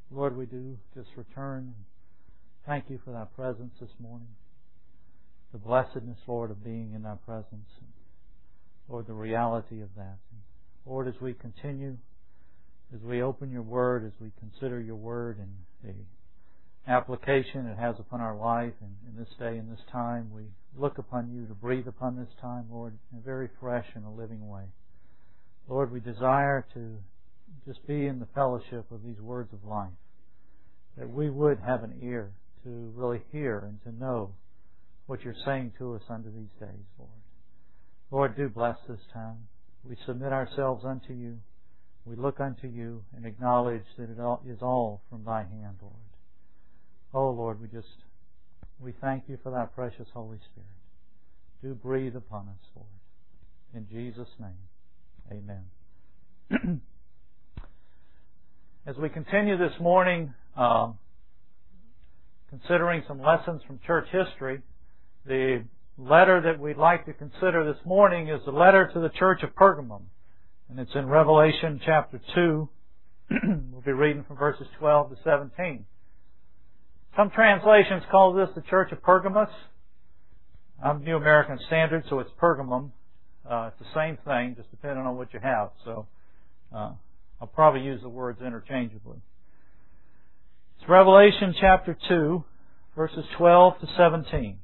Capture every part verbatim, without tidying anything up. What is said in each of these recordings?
Lord, we do just return and thank you for thy presence this morning. The blessedness, Lord, of being in thy presence. Lord, the reality of that. Lord, as we continue, as we open your word, as we consider your word and the application it has upon our life and in this day and this time, we look upon you to breathe upon this time, Lord, in a very fresh and a living way. Lord, we desire to just be in the fellowship of these words of life, that we would have an ear to really hear and to know what you're saying to us under these days, Lord. Lord, do bless this time. We submit ourselves unto you. We look unto you and acknowledge that it all is all from thy hand, Lord. Oh, Lord, we just, we thank you for thy precious Holy Spirit. Do breathe upon us, Lord. In Jesus' name, amen. As we continue this morning, um, considering some lessons from church history, the letter that we'd like to consider this morning is the letter to the church of Pergamum. And it's in Revelation chapter two. We'll be reading from verses twelve to seventeen. Some translations call this the church of Pergamos. I'm New American Standard, so it's Pergamum. Uh, it's the same thing, just depending on what you have. So uh, I'll probably use the words interchangeably. It's Revelation chapter two, verses twelve to seventeen.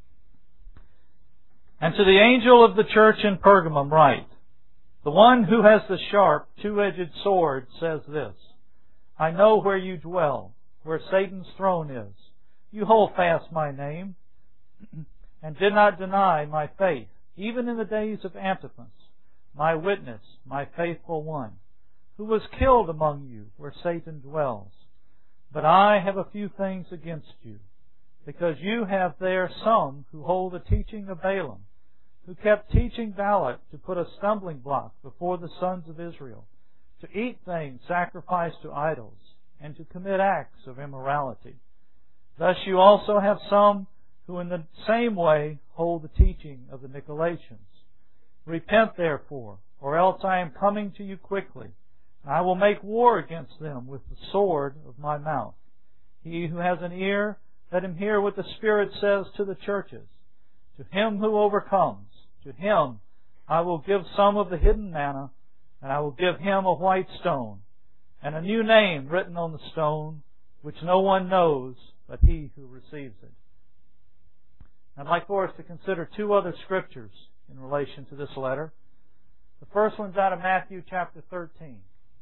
And to the angel of the church in Pergamum write, the one who has the sharp, two-edged sword says this, I know where you dwell, where Satan's throne is. You hold fast my name, and did not deny my faith, even in the days of Antipas, my witness, my faithful one, who was killed among you, where Satan dwells. But I have a few things against you, because you have there some who hold the teaching of Balaam, who kept teaching Balak to put a stumbling block before the sons of Israel, to eat things sacrificed to idols, and to commit acts of immorality. Thus you also have some who in the same way hold the teaching of the Nicolaitans. Repent therefore, or else I am coming to you quickly, and I will make war against them with the sword of my mouth. He who has an ear, let him hear what the Spirit says to the churches. To him who overcomes, to him I will give some of the hidden manna, and I will give him a white stone, and a new name written on the stone, which no one knows but he who receives it. I'd like for us to consider two other scriptures in relation to this letter. The first one's out of Matthew chapter thirteen.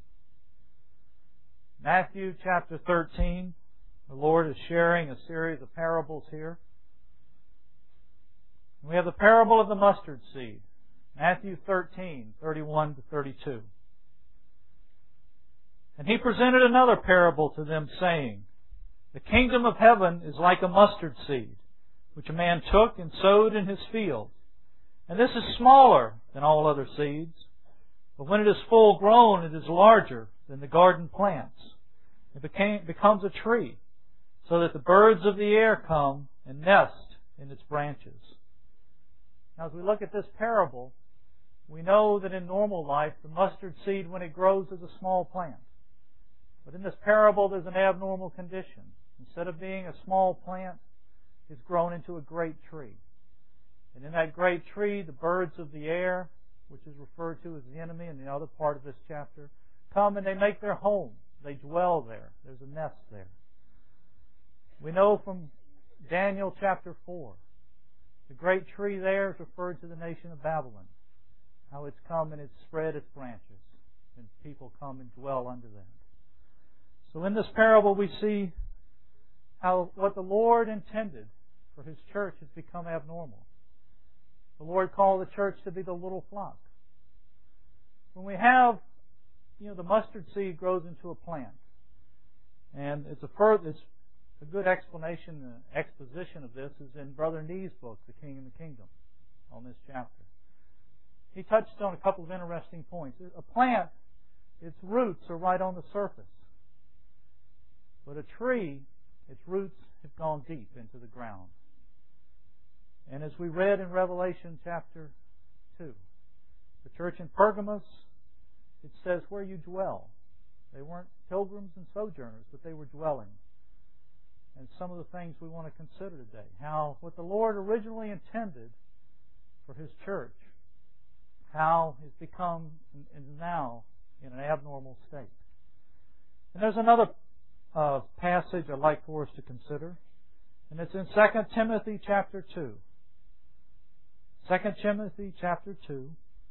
Matthew chapter thirteen. The Lord is sharing a series of parables here. We have the parable of the mustard seed. Matthew thirteen, thirty-one to thirty-two. And he presented another parable to them, saying, the kingdom of heaven is like a mustard seed, which a man took and sowed in his field. And this is smaller than all other seeds, but when it is full grown, it is larger than the garden plants. It became, becomes a tree, so that the birds of the air come and nest in its branches. Now, as we look at this parable, we know that in normal life, the mustard seed, when it grows, is a small plant. But in this parable, there's an abnormal condition. Instead of being a small plant, it's grown into a great tree. And in that great tree, the birds of the air, which is referred to as the enemy in the other part of this chapter, come and they make their home. They dwell there. There's a nest there. We know from Daniel chapter four, the great tree there is referred to the nation of Babylon, how it's come and it's spread its branches, and people come and dwell under that. So in this parable we see how what the Lord intended for His church has become abnormal. The Lord called the church to be the little flock. When we have, you know, the mustard seed grows into a plant, and it's a further, it's a good explanation, uh, exposition of this is in Brother Nee's book, The King and the Kingdom, on this chapter. He touched on a couple of interesting points. A plant, its roots are right on the surface. But a tree, its roots have gone deep into the ground. And as we read in Revelation chapter two, the church in Pergamos, it says where you dwell. They weren't pilgrims and sojourners, but they were dwelling. And some of the things we want to consider today. How what the Lord originally intended for His church, how it's become and now in an abnormal state. And there's another uh, passage I'd like for us to consider, and it's in Second Timothy chapter two. Second Timothy chapter two.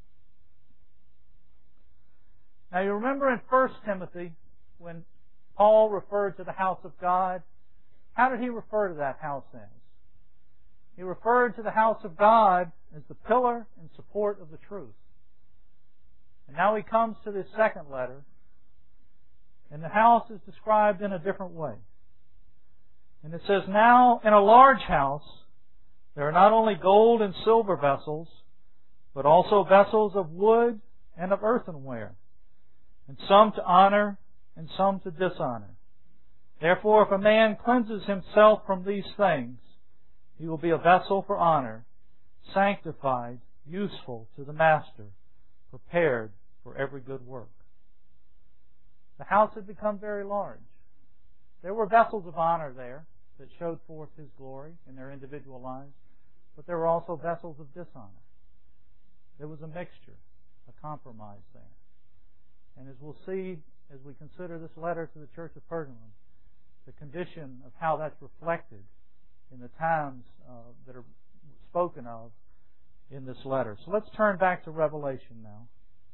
Now you remember in First Timothy, when Paul referred to the house of God, how did he refer to that house as? He referred to the house of God as the pillar and support of the truth. And now he comes to this second letter, and the house is described in a different way. And it says, "Now in a large house there are not only gold and silver vessels, but also vessels of wood and of earthenware, and some to honor and some to dishonor. Therefore, if a man cleanses himself from these things, he will be a vessel for honor, sanctified, useful to the master, prepared for every good work." The house had become very large. There were vessels of honor there that showed forth His glory in their individual lives, but there were also vessels of dishonor. There was a mixture, a compromise there. And as we'll see as we consider this letter to the church of Pergamum, the condition of how that's reflected in the times uh, that are spoken of in this letter. So let's turn back to Revelation now.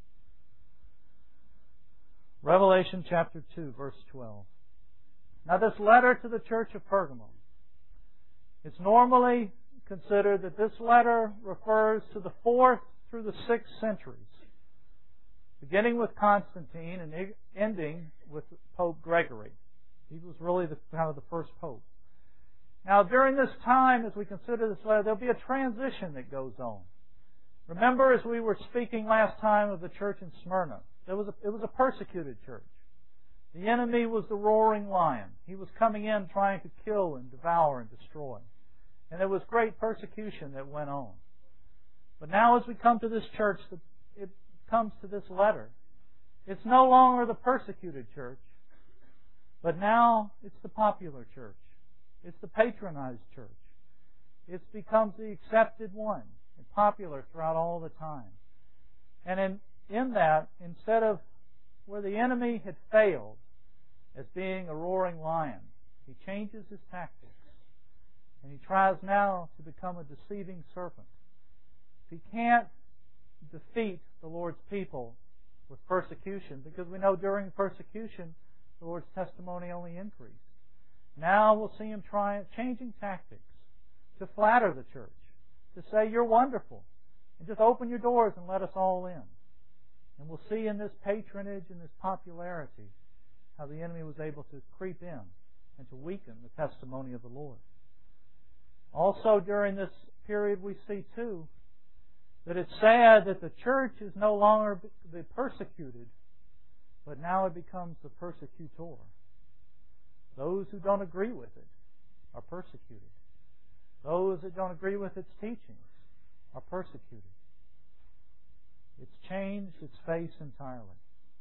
Revelation chapter two, verse twelve. Now this letter to the church of Pergamum, it's normally considered that this letter refers to the fourth through the sixth centuries, beginning with Constantine and ending with Pope Gregory. He was really the, kind of the first pope. Now, during this time, as we consider this letter, there'll be a transition that goes on. Remember, as we were speaking last time of the church in Smyrna, there was a, it was a persecuted church. The enemy was the roaring lion. He was coming in trying to kill and devour and destroy. And there was great persecution that went on. But now as we come to this church, it comes to this letter. It's no longer the persecuted church, but now it's the popular church. It's the patronized church. It becomes the accepted one and popular throughout all the time. And in, in that, instead of where the enemy had failed as being a roaring lion, he changes his tactics. And he tries now to become a deceiving serpent. If he can't defeat the Lord's people with persecution, because we know during persecution the Lord's testimony only increased. Now we'll see him trying, changing tactics to flatter the church, to say, "You're wonderful, and just open your doors and let us all in." And we'll see in this patronage and this popularity how the enemy was able to creep in and to weaken the testimony of the Lord. Also during this period we see too that it's sad that the church is no longer the persecuted, but now it becomes the persecutor. Those who don't agree with it are persecuted. Those that don't agree with its teachings are persecuted. It's changed its face entirely.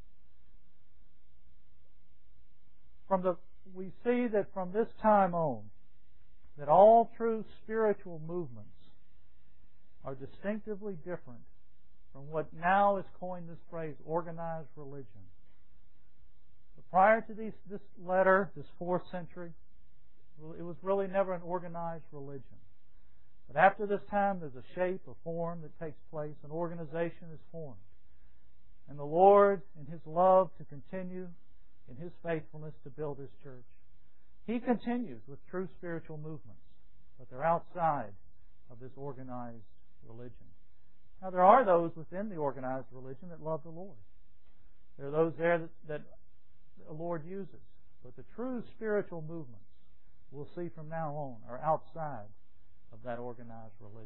From the, we see that from this time on, that all true spiritual movements are distinctively different from what now is coined this phrase, organized religion. But prior to these, this letter, this fourth century, it was really never an organized religion. But after this time, there's a shape, a form that takes place. An organization is formed. And the Lord, in His love to continue in His faithfulness to build His church, He continues with true spiritual movements, but they're outside of this organized religion. Now, there are those within the organized religion that love the Lord. There are those there that, that the Lord uses. But the true spiritual movements, we'll see from now on, are outside of that organized religion.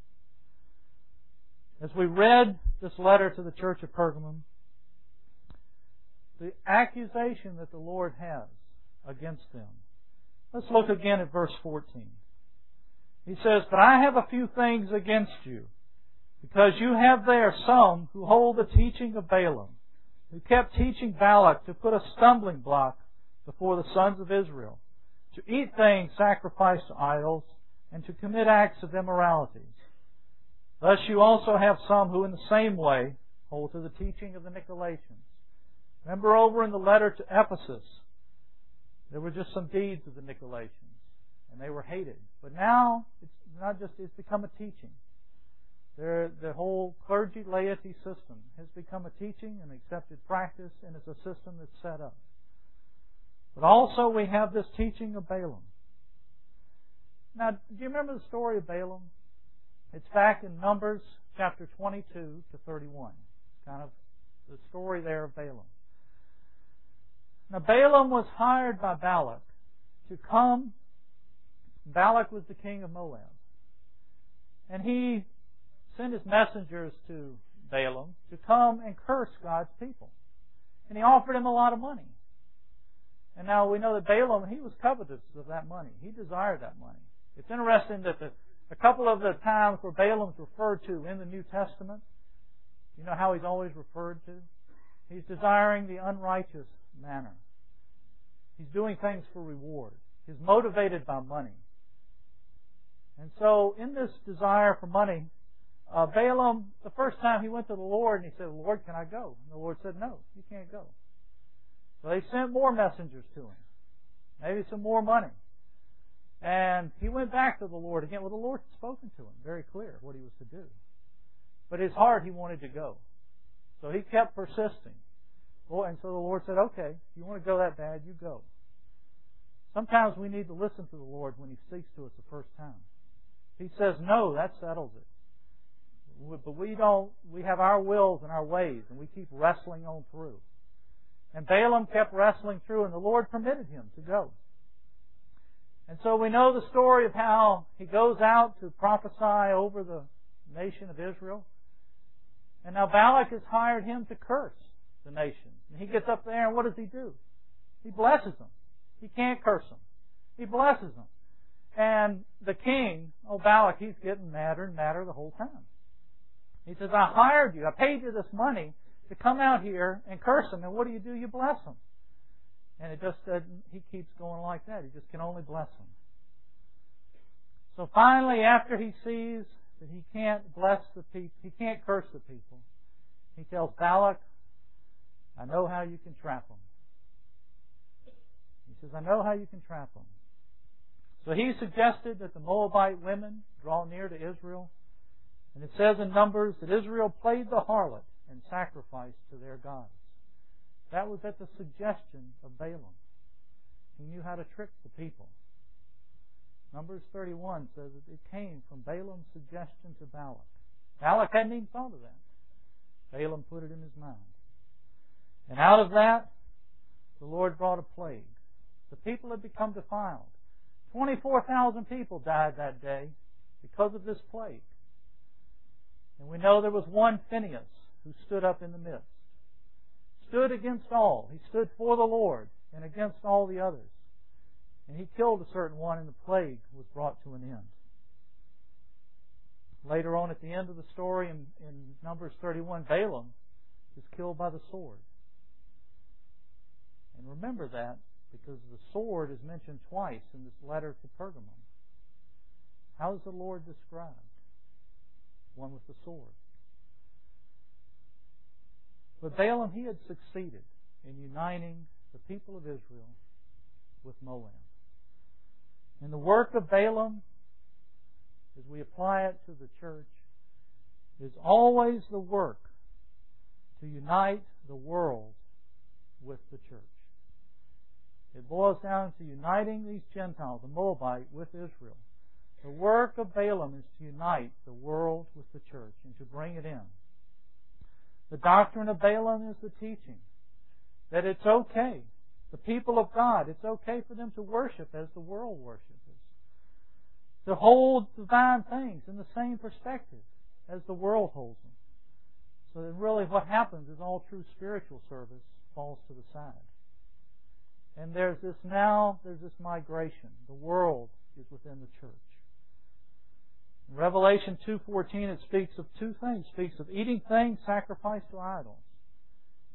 As we read this letter to the church of Pergamum, the accusation that the Lord has against them. Let's look again at verse fourteen. He says, "But I have a few things against you, because you have there some who hold the teaching of Balaam, who kept teaching Balak to put a stumbling block before the sons of Israel, to eat things sacrificed to idols, and to commit acts of immorality. Thus you also have some who in the same way hold to the teaching of the Nicolaitans. Remember over in the letter to Ephesus, there were just some deeds of the Nicolaitans, and they were hated. But now, it's not just, it's become a teaching. Their, the whole clergy laity system has become a teaching and accepted practice, and it's a system that's set up. But also we have this teaching of Balaam. Now, do you remember the story of Balaam? It's back in Numbers chapter twenty-two to thirty-one. Kind of the story there of Balaam. Now, Balaam was hired by Balak to come. Balak was the king of Moab. And he sent his messengers to Balaam to come and curse God's people. And he offered him a lot of money. And now we know that Balaam, he was covetous of that money. He desired that money. It's interesting that the, a couple of the times where Balaam's referred to in the New Testament, you know how he's always referred to? He's desiring the unrighteous manner. He's doing things for reward. He's motivated by money. And so in this desire for money, uh, Balaam, the first time he went to the Lord and he said, Lord, can I go? And the Lord said, no, you can't go. So they sent more messengers to him. Maybe some more money. And he went back to the Lord again. Well, the Lord had spoken to him very clear what he was to do. But his heart, he wanted to go. So he kept persisting. Well, and so the Lord said, okay, if you want to go that bad, you go. Sometimes we need to listen to the Lord when He speaks to us the first time. If He says no, that settles it. But we don't, we have our wills and our ways, and we keep wrestling on through. And Balaam kept wrestling through, and the Lord permitted him to go. And so we know the story of how he goes out to prophesy over the nation of Israel. And now Balak has hired him to curse the nation. And he gets up there, and what does he do? He blesses them. He can't curse them. He blesses them. And the king, oh Balak, he's getting madder and madder the whole time. He says, I hired you. I paid you this money to come out here and curse them. And what do you do? You bless them. And it just doesn't, he keeps going like that. He just can only bless them. So finally, after he sees that he can't bless the people, he can't curse the people, he tells Balak, I know how you can trap them. He says, I know how you can trap them. So he suggested that the Moabite women draw near to Israel. And it says in Numbers that Israel played the harlot and sacrificed to their gods. That was at the suggestion of Balaam. He knew how to trick the people. Numbers thirty-one says that it came from Balaam's suggestion to Balak. Balak hadn't even thought of that. Balaam put it in his mind. And out of that, the Lord brought a plague. The people had become defiled. twenty-four thousand people died that day because of this plague. And we know there was one Phinehas who stood up in the midst. Stood against all. He stood for the Lord and against all the others. And he killed a certain one, and the plague was brought to an end. Later on at the end of the story in, in Numbers thirty-one, Balaam is killed by the sword. And remember that because the sword is mentioned twice in this letter to Pergamum. How is the Lord described? One with the sword. But Balaam, he had succeeded in uniting the people of Israel with Moab. And the work of Balaam, as we apply it to the church, is always the work to unite the world with the church. It boils down to uniting these Gentiles, the Moabite, with Israel. The work of Balaam is to unite the world with the church and to bring it in. The doctrine of Balaam is the teaching that it's okay. The people of God, it's okay for them to worship as the world worships. To hold divine things in the same perspective as the world holds them. So that really what happens is all true spiritual service falls to the side. And there's this now, there's this migration. The world is within the church. In Revelation two fourteen, it speaks of two things. It speaks of eating things sacrificed to idols.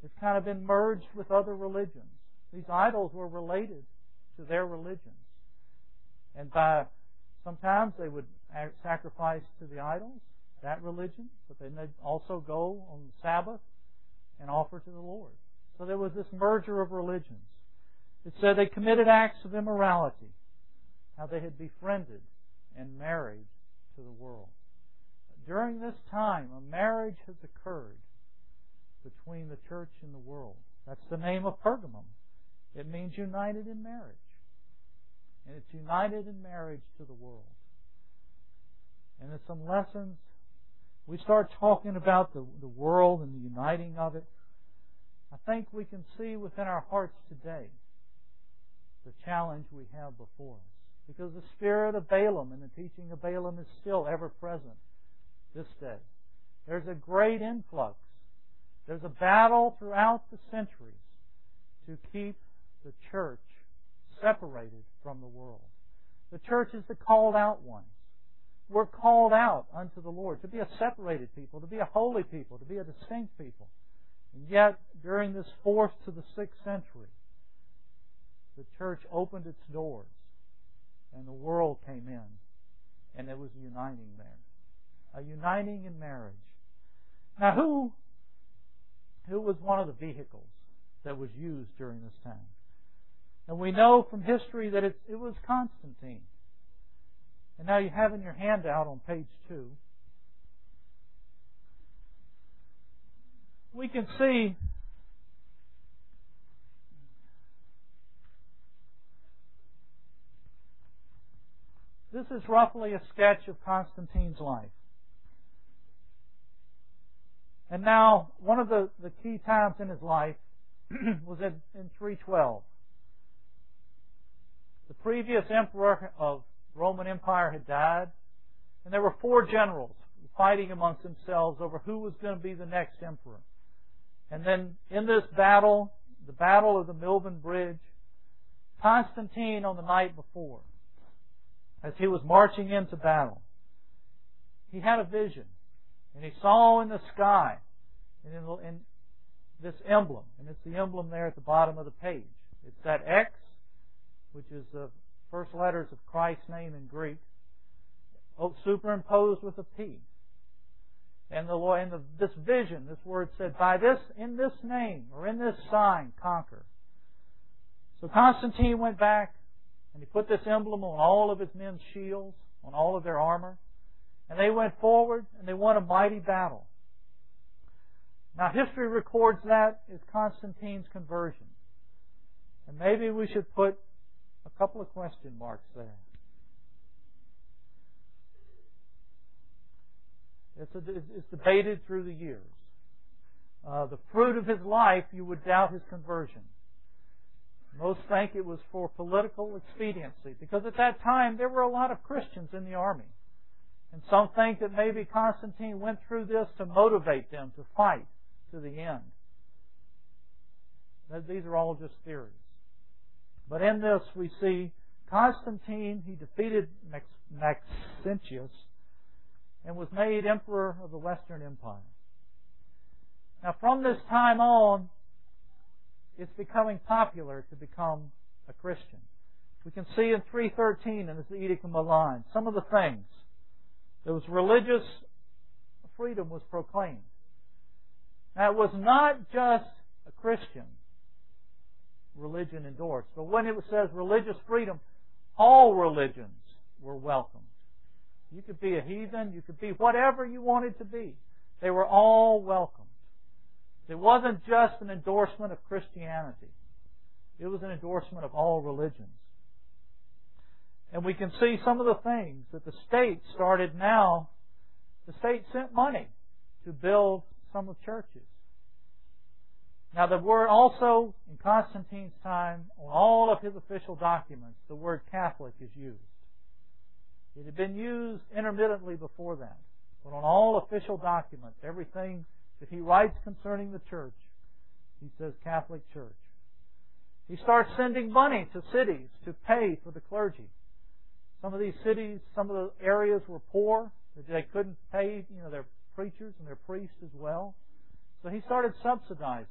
It's kind of been merged with other religions. These idols were related to their religions. And by sometimes they would sacrifice to the idols, that religion, but then they'd also go on the Sabbath and offer to the Lord. So there was this merger of religions. It said they committed acts of immorality, how they had befriended and married to the world. During this time, a marriage has occurred between the church and the world. That's the name of Pergamum. It means united in marriage. And it's united in marriage to the world. And there's some lessons. We start talking about the, the world and the uniting of it. I think we can see within our hearts today the challenge we have before us. Because the spirit of Balaam and the teaching of Balaam is still ever present this day. There's a great influx. There's a battle throughout the centuries to keep the church separated from the world. The church is the called out ones. We're called out unto the Lord to be a separated people, to be a holy people, to be a distinct people. And yet, during this fourth to the sixth century, the church opened its doors and the world came in, and it was uniting there. A uniting in marriage. Now, who, who was one of the vehicles that was used during this time? And we know from history that it, it was Constantine. And now you have in your handout on page two, we can see this is roughly a sketch of Constantine's life. And now, one of the, the key times in his life was in, in three twelve. The previous emperor of the Roman Empire had died, and there were four generals fighting amongst themselves over who was going to be the next emperor. And then in this battle, the Battle of the Milvian Bridge, Constantine on the night before, as he was marching into battle, he had a vision. And he saw in the sky and in, in this emblem, and it's the emblem there at the bottom of the page. It's that X, which is the first letters of Christ's name in Greek, superimposed with a P. And the Lord, in the, this vision, this word said, "By this, in this name, or in this sign, conquer." So Constantine went back and he put this emblem on all of his men's shields, on all of their armor. And they went forward and they won a mighty battle. Now history records that as Constantine's conversion. And maybe we should put a couple of question marks there. It's, a, it's debated through the years. Uh, the fruit of his life, you would doubt his conversion. Most think it was for political expediency, because at that time there were a lot of Christians in the army. And some think that maybe Constantine went through this to motivate them to fight to the end. These are all just theories. But in this we see Constantine, he defeated Maxentius and was made emperor of the Western Empire. Now from this time on, it's becoming popular to become a Christian. We can see in three thirteen, and it's the Edict of Milan, some of the things. There was religious freedom was proclaimed. Now it was not just a Christian religion endorsed, but when it says religious freedom, all religions were welcomed. You could be a heathen, you could be whatever you wanted to be. They were all welcomed. It wasn't just an endorsement of Christianity. It was an endorsement of all religions. And we can see some of the things that the state started now. The state sent money to build some of churches. Now the word also, in Constantine's time, on all of his official documents, the word Catholic is used. It had been used intermittently before that. But on all official documents, everything that he writes concerning the church, he says Catholic Church. He starts sending money to cities to pay for the clergy. Some of these cities, some of the areas were poor. They couldn't pay, you know, their preachers and their priests as well. So he started subsidizing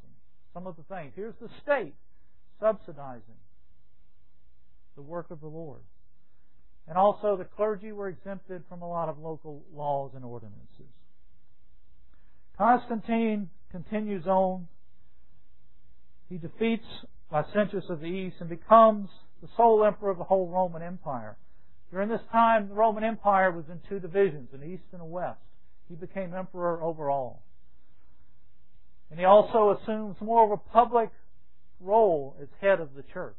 some of the things. Here's the state subsidizing the work of the Lord. And also the clergy were exempted from a lot of local laws and ordinances. Constantine continues on. He defeats Licentius of the East and becomes the sole emperor of the whole Roman Empire. During this time, the Roman Empire was in two divisions, an east and a west. He became emperor over all. And he also assumes more of a public role as head of the church.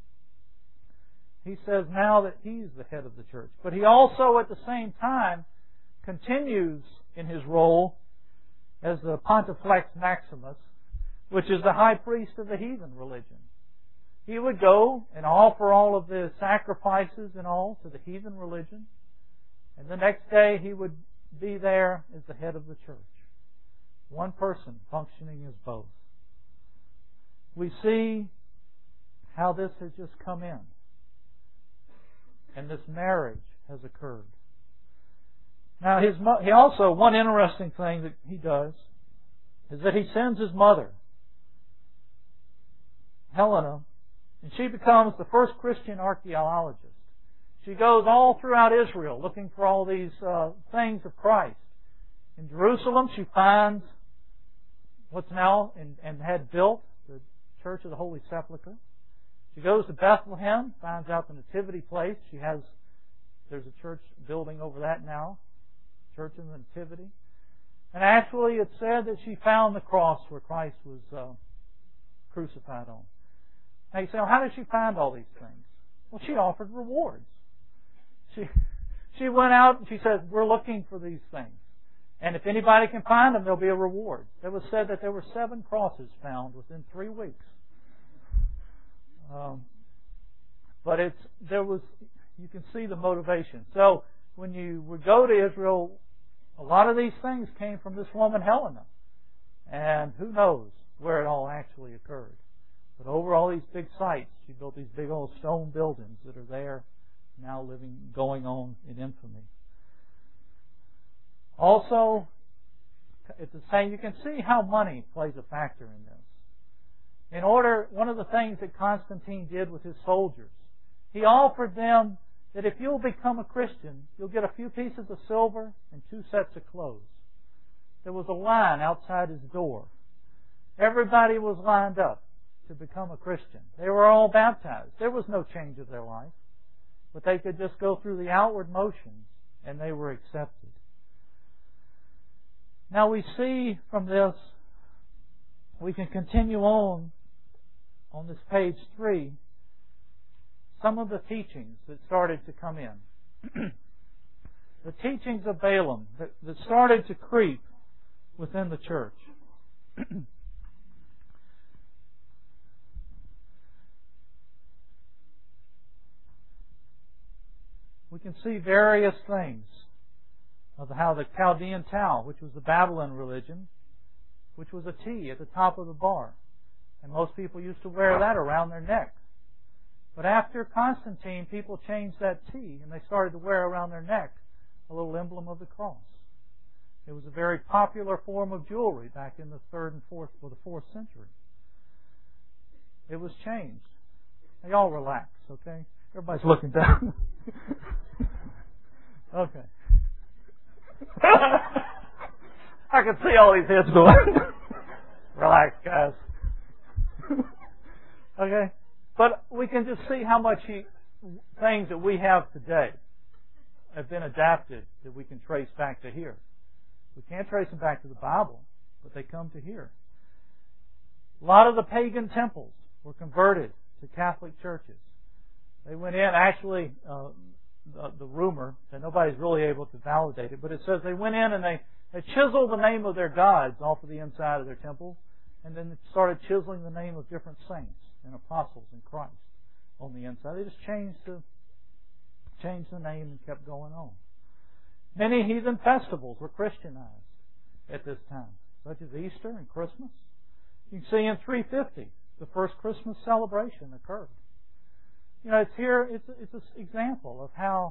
He says now that he's the head of the church. But he also, at the same time, continues in his role as the Pontifex Maximus, which is the high priest of the heathen religion. He would go and offer all of the sacrifices and all to the heathen religion. And the next day he would be there as the head of the church. One person functioning as both. We see how this has just come in. And this marriage has occurred. Now, his he also, one interesting thing that he does is that he sends his mother, Helena, and she becomes the first Christian archaeologist. She goes all throughout Israel looking for all these uh, things of Christ. In Jerusalem, she finds what's now and, and had built the Church of the Holy Sepulchre. She goes to Bethlehem, finds out the Nativity place. She has, there's a church building over that now, Church of the Nativity. And actually it said that she found the cross where Christ was uh, crucified on. Now you say, well, how did she find all these things? Well, she offered rewards. She, she went out and she said, we're looking for these things. And if anybody can find them, there'll be a reward. It was said that there were seven crosses found within three weeks. Um, but it's there was you can see the motivation. So when you would go to Israel, a lot of these things came from this woman Helena, and who knows where it all actually occurred. But over all these big sites, she built these big old stone buildings that are there now, living going on in infamy. Also, it's the same. You can see how money plays a factor in this. In order, one of the things that Constantine did with his soldiers, he offered them that if you'll become a Christian, you'll get a few pieces of silver and two sets of clothes. There was a line outside his door. Everybody was lined up to become a Christian. They were all baptized. There was no change of their life. But they could just go through the outward motions and they were accepted. Now we see from this, we can continue on, on this page three, some of the teachings that started to come in. The teachings of Balaam that, that started to creep within the church. We can see various things of how the Chaldean Tau, which was the Babylon religion, which was a T at the top of the bar. And most people used to wear that around their neck. But after Constantine, people changed that T and they started to wear around their neck a little emblem of the cross. It was a very popular form of jewelry back in the third and fourth or the fourth century. It was changed. They all relax, okay? Everybody's looking down. Okay. I can see all these heads going. Relax, guys. Okay? But we can just see how much he, things that we have today have been adapted that we can trace back to here. We can't trace them back to the Bible, but they come to here. A lot of the pagan temples were converted to Catholic churches. They went in, actually, uh, the, the rumor, and nobody's really able to validate it, but it says they went in and they, they chiseled the name of their gods off of the inside of their temple, and then started chiseling the name of different saints and apostles in Christ on the inside. They just changed the, changed the name and kept going on. Many heathen festivals were Christianized at this time, such as Easter and Christmas. You can see in three fifty, the first Christmas celebration occurred. You know, it's here, it's, it's an example of how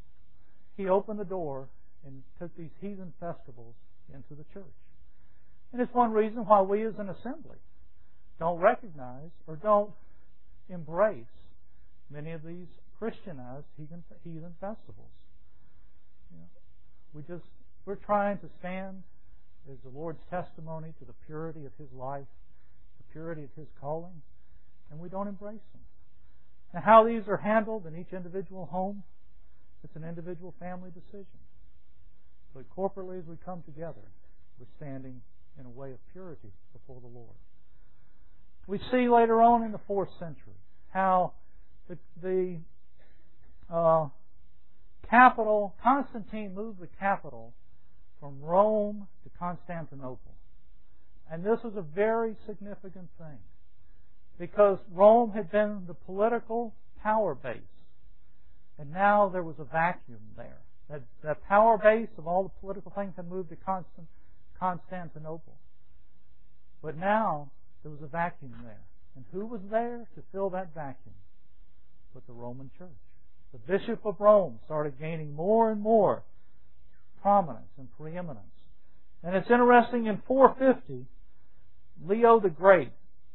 he opened the door and took these heathen festivals into the church. And it's one reason why we as an assembly don't recognize or don't embrace many of these Christianized heathen, heathen festivals. You know, we just, we're trying to stand as the Lord's testimony to the purity of His life, the purity of His calling, and we don't embrace them. Now, how these are handled in each individual home, it's an individual family decision. But corporately, as we come together, we're standing in a way of purity before the Lord. We see later on in the fourth century how the, the uh, capital, Constantine moved the capital from Rome to Constantinople. And this was a very significant thing because Rome had been the political power base. And now there was a vacuum there. That, that power base of all the political things had moved to Constant, Constantinople. But now there was a vacuum there. And who was there to fill that vacuum? But the Roman Church. The Bishop of Rome started gaining more and more prominence and preeminence. And it's interesting, in four fifty, Leo the Great,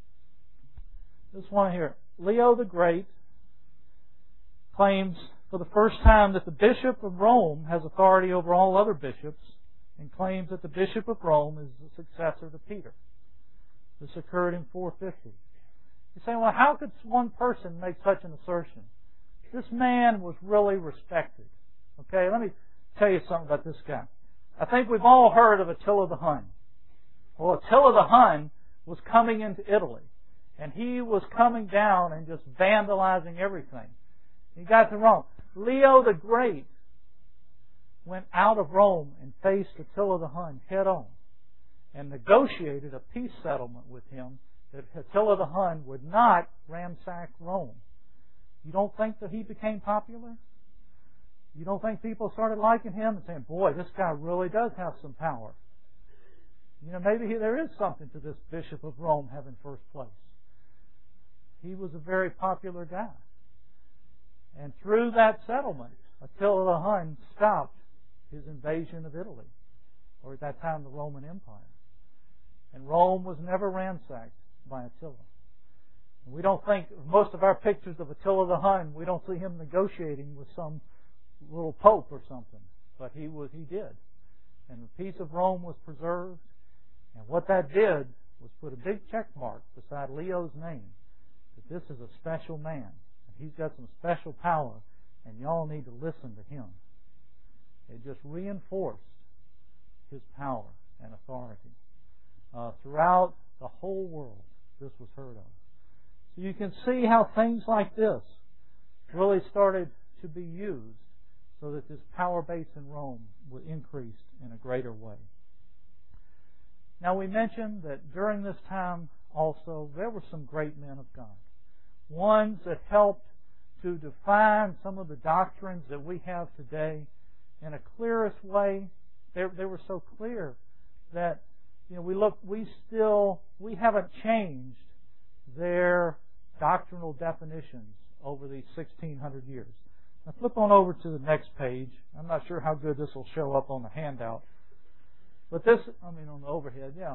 this one here, Leo the Great claims for the first time that the Bishop of Rome has authority over all other bishops and claims that the Bishop of Rome is the successor to Peter. This occurred in four fifty. You say, well, how could one person make such an assertion? This man was really respected. Okay, let me tell you something about this guy. I think we've all heard of Attila the Hun. Well, Attila the Hun was coming into Italy, and he was coming down and just vandalizing everything. He got to Rome. Leo the Great went out of Rome and faced Attila the Hun head on and negotiated a peace settlement with him that Attila the Hun would not ransack Rome. You don't think that he became popular? You don't think people started liking him and saying, boy, this guy really does have some power? You know, maybe he, there is something to this Bishop of Rome having first place. He was a very popular guy. And through that settlement, Attila the Hun stopped his invasion of Italy, or at that time the Roman Empire. And Rome was never ransacked by Attila. And we don't think, most of our pictures of Attila the Hun, we don't see him negotiating with some little pope or something. But he was, he did. And the peace of Rome was preserved. And what that did was put a big check mark beside Leo's name, that this is a special man. He's got some special power, and y'all need to listen to him. It just reinforced his power and authority. Uh, throughout the whole world, this was heard of. So you can see how things like this really started to be used so that this power base in Rome would increase in a greater way. Now we mentioned that during this time also there were some great men of God. Ones that helped to define some of the doctrines that we have today in a clearest way. They, they were so clear that, you know, we look, we still, we haven't changed their doctrinal definitions over these sixteen hundred years. Now flip on over to the next page. I'm not sure how good this will show up on the handout. But this, I mean on the overhead, yeah.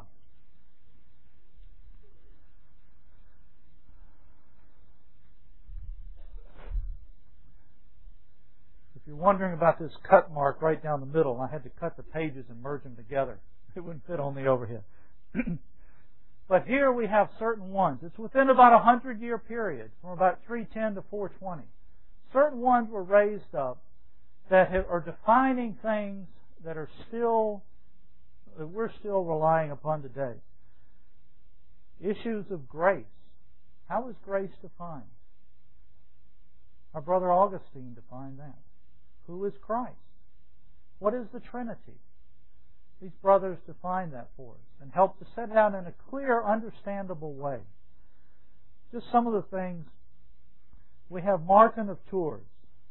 If you're wondering about this cut mark right down the middle, I had to cut the pages and merge them together. It wouldn't fit on the overhead. But here we have certain ones. It's within about a hundred-year period, from about three ten to four twenty. Certain ones were raised up that have, are defining things that are still, that we're still relying upon today. Issues of grace. How is grace defined? Our brother Augustine defined that. Who is Christ? What is the Trinity? These brothers define that for us and help to set it out in a clear, understandable way. Just some of the things. We have Martin of Tours.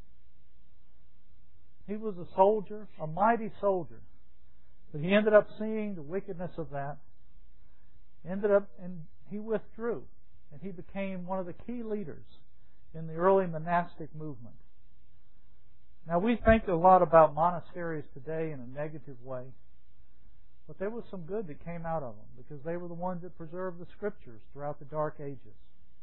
He was a soldier, a mighty soldier. But he ended up seeing the wickedness of that. Ended up, and he withdrew. And he became one of the key leaders in the early monastic movement. Now we think a lot about monasteries today in a negative way. But there was some good that came out of them because they were the ones that preserved the Scriptures throughout the Dark Ages.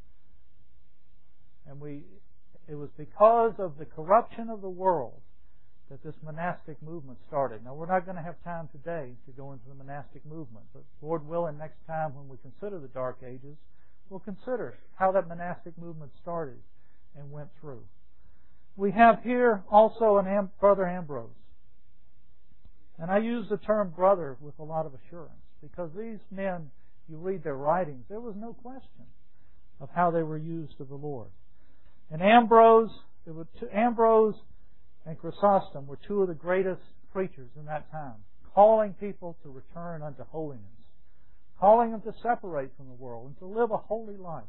And we, it was because of the corruption of the world that this monastic movement started. Now, we're not going to have time today to go into the monastic movement, but Lord willing, next time when we consider the Dark Ages, we'll consider how that monastic movement started and went through. We have here also an Am- Brother Ambrose. And I use the term brother with a lot of assurance because these men, you read their writings, there was no question of how they were used of the Lord. And Ambrose, it was two, Ambrose and Chrysostom were two of the greatest preachers in that time, calling people to return unto holiness, calling them to separate from the world and to live a holy life.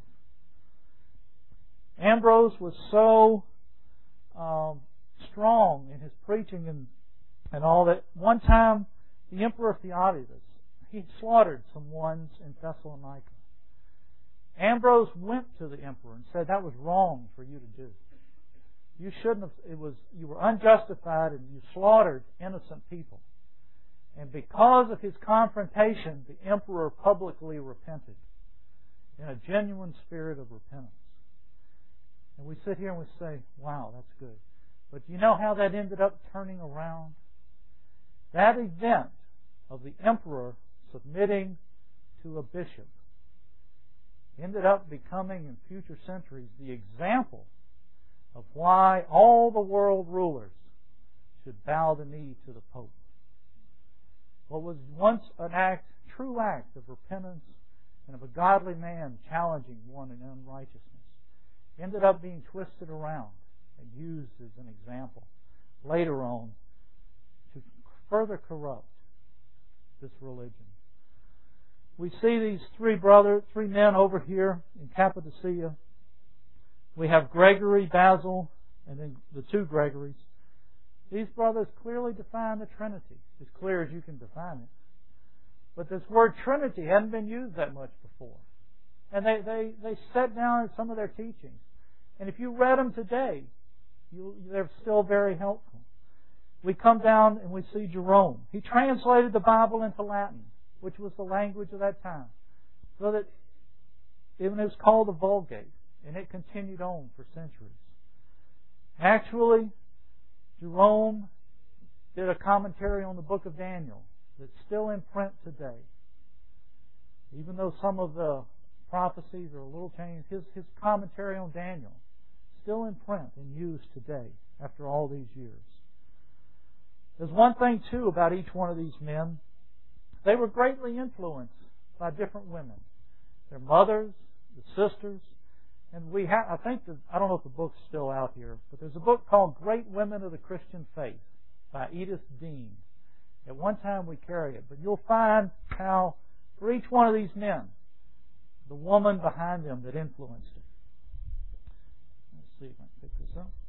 Ambrose was so um, strong in his preaching and, and all that. One time, the Emperor Theodotus, he slaughtered some ones in Thessalonica. Ambrose went to the emperor and said that was wrong for you to do. You shouldn't have, it was, you were unjustified and you slaughtered innocent people. And because of his confrontation, the emperor publicly repented in a genuine spirit of repentance. And we sit here and we say, wow, that's good. But do you know how that ended up turning around? That event of the emperor submitting to a bishop ended up becoming in future centuries the example of why all the world rulers should bow the knee to the Pope. What was once an act, true act of repentance and of a godly man challenging one in unrighteousness, ended up being twisted around and used as an example later on to further corrupt this religion. We see these three brothers, three men over here in Cappadocia. We have Gregory, Basil, and then the two Gregorys. These brothers clearly define the Trinity, as clear as you can define it. But this word Trinity hadn't been used that much before. And they, they, they set down in some of their teachings. And if you read them today, you, they're still very helpful. We come down and we see Jerome. He translated the Bible into Latin, which was the language of that time. So that even it was called the Vulgate, and it continued on for centuries. Actually, Jerome did a commentary on the book of Daniel that's still in print today. Even though some of the prophecies are a little changed, his, his commentary on Daniel still in print and used today after all these years. There's one thing, too, about each one of these men. They were greatly influenced by different women. Their mothers, the sisters, and we have, I think, that, I don't know if the book's still out here, but there's a book called Great Women of the Christian Faith by Edith Dean. At one time we carry it, but you'll find how, for each one of these men, the woman behind them that influenced it. Let's see if I can pick this up.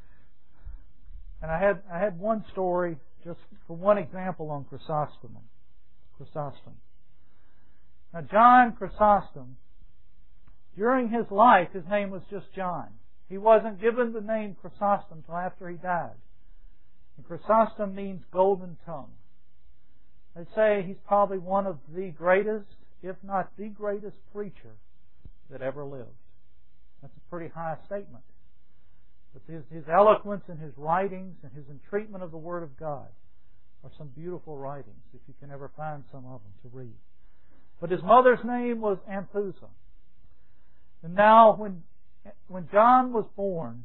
And I had I had one story, just for one example, on Chrysostom. Chrysostom. Now, John Chrysostom, during his life, his name was just John. He wasn't given the name Chrysostom until after he died. And Chrysostom means golden tongue. They say he's probably one of the greatest, if not the greatest preacher that ever lived. That's a pretty high statement. But his, his eloquence and his writings and his entreatment of the Word of God are some beautiful writings, if you can ever find some of them to read. But his mother's name was Amphusa. And now, when when John was born,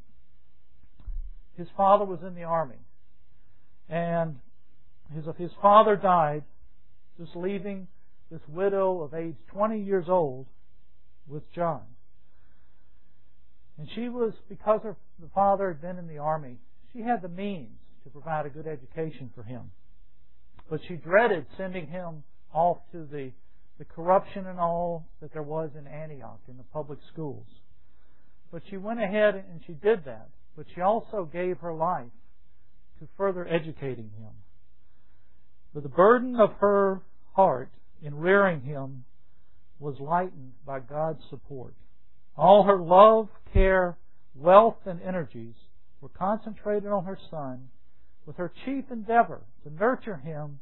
his father was in the army. And his, his father died, just leaving this widow of age twenty years old with John. And she was, because her the father had been in the army, she had the means to provide a good education for him. But she dreaded sending him off to the, the corruption and all that there was in Antioch in the public schools. But she went ahead and she did that. But she also gave her life to further educating him. But the burden of her heart in rearing him was lightened by God's support. All her love, care, wealth, and energies were concentrated on her son, with her chief endeavor to nurture him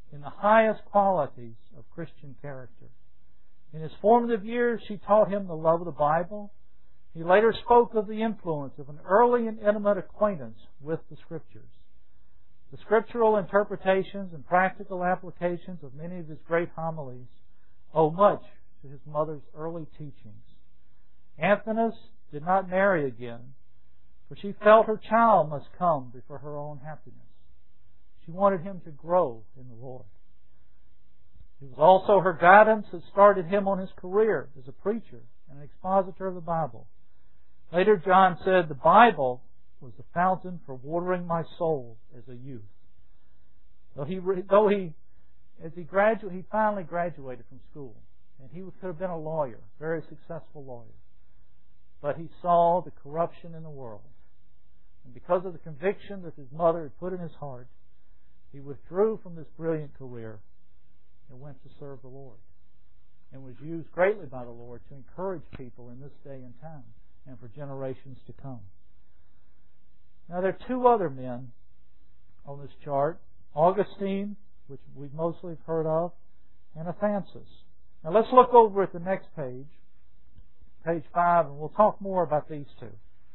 in the highest qualities of Christian character. In his formative years, she taught him the love of the Bible. He later spoke of the influence of an early and intimate acquaintance with the Scriptures. The scriptural interpretations and practical applications of many of his great homilies owe much to his mother's early teachings. Anthony's did not marry again, for she felt her child must come before her own happiness. She wanted him to grow in the Lord. It was also her guidance that started him on his career as a preacher and an expositor of the Bible. Later, John said, "The Bible was the fountain for watering my soul as a youth." Though he, though he, as he graduated, he finally graduated from school, and he could have been a lawyer, very successful lawyer. But he saw the corruption in the world, and because of the conviction that his mother had put in his heart, he withdrew from this brilliant career and went to serve the Lord, and was used greatly by the Lord to encourage people in this day and time and for generations to come. Now, there are two other men on this chart, Augustine, which we've mostly heard of, and Athanasius. Now, let's look over at the next page, page five, and we'll talk more about these two.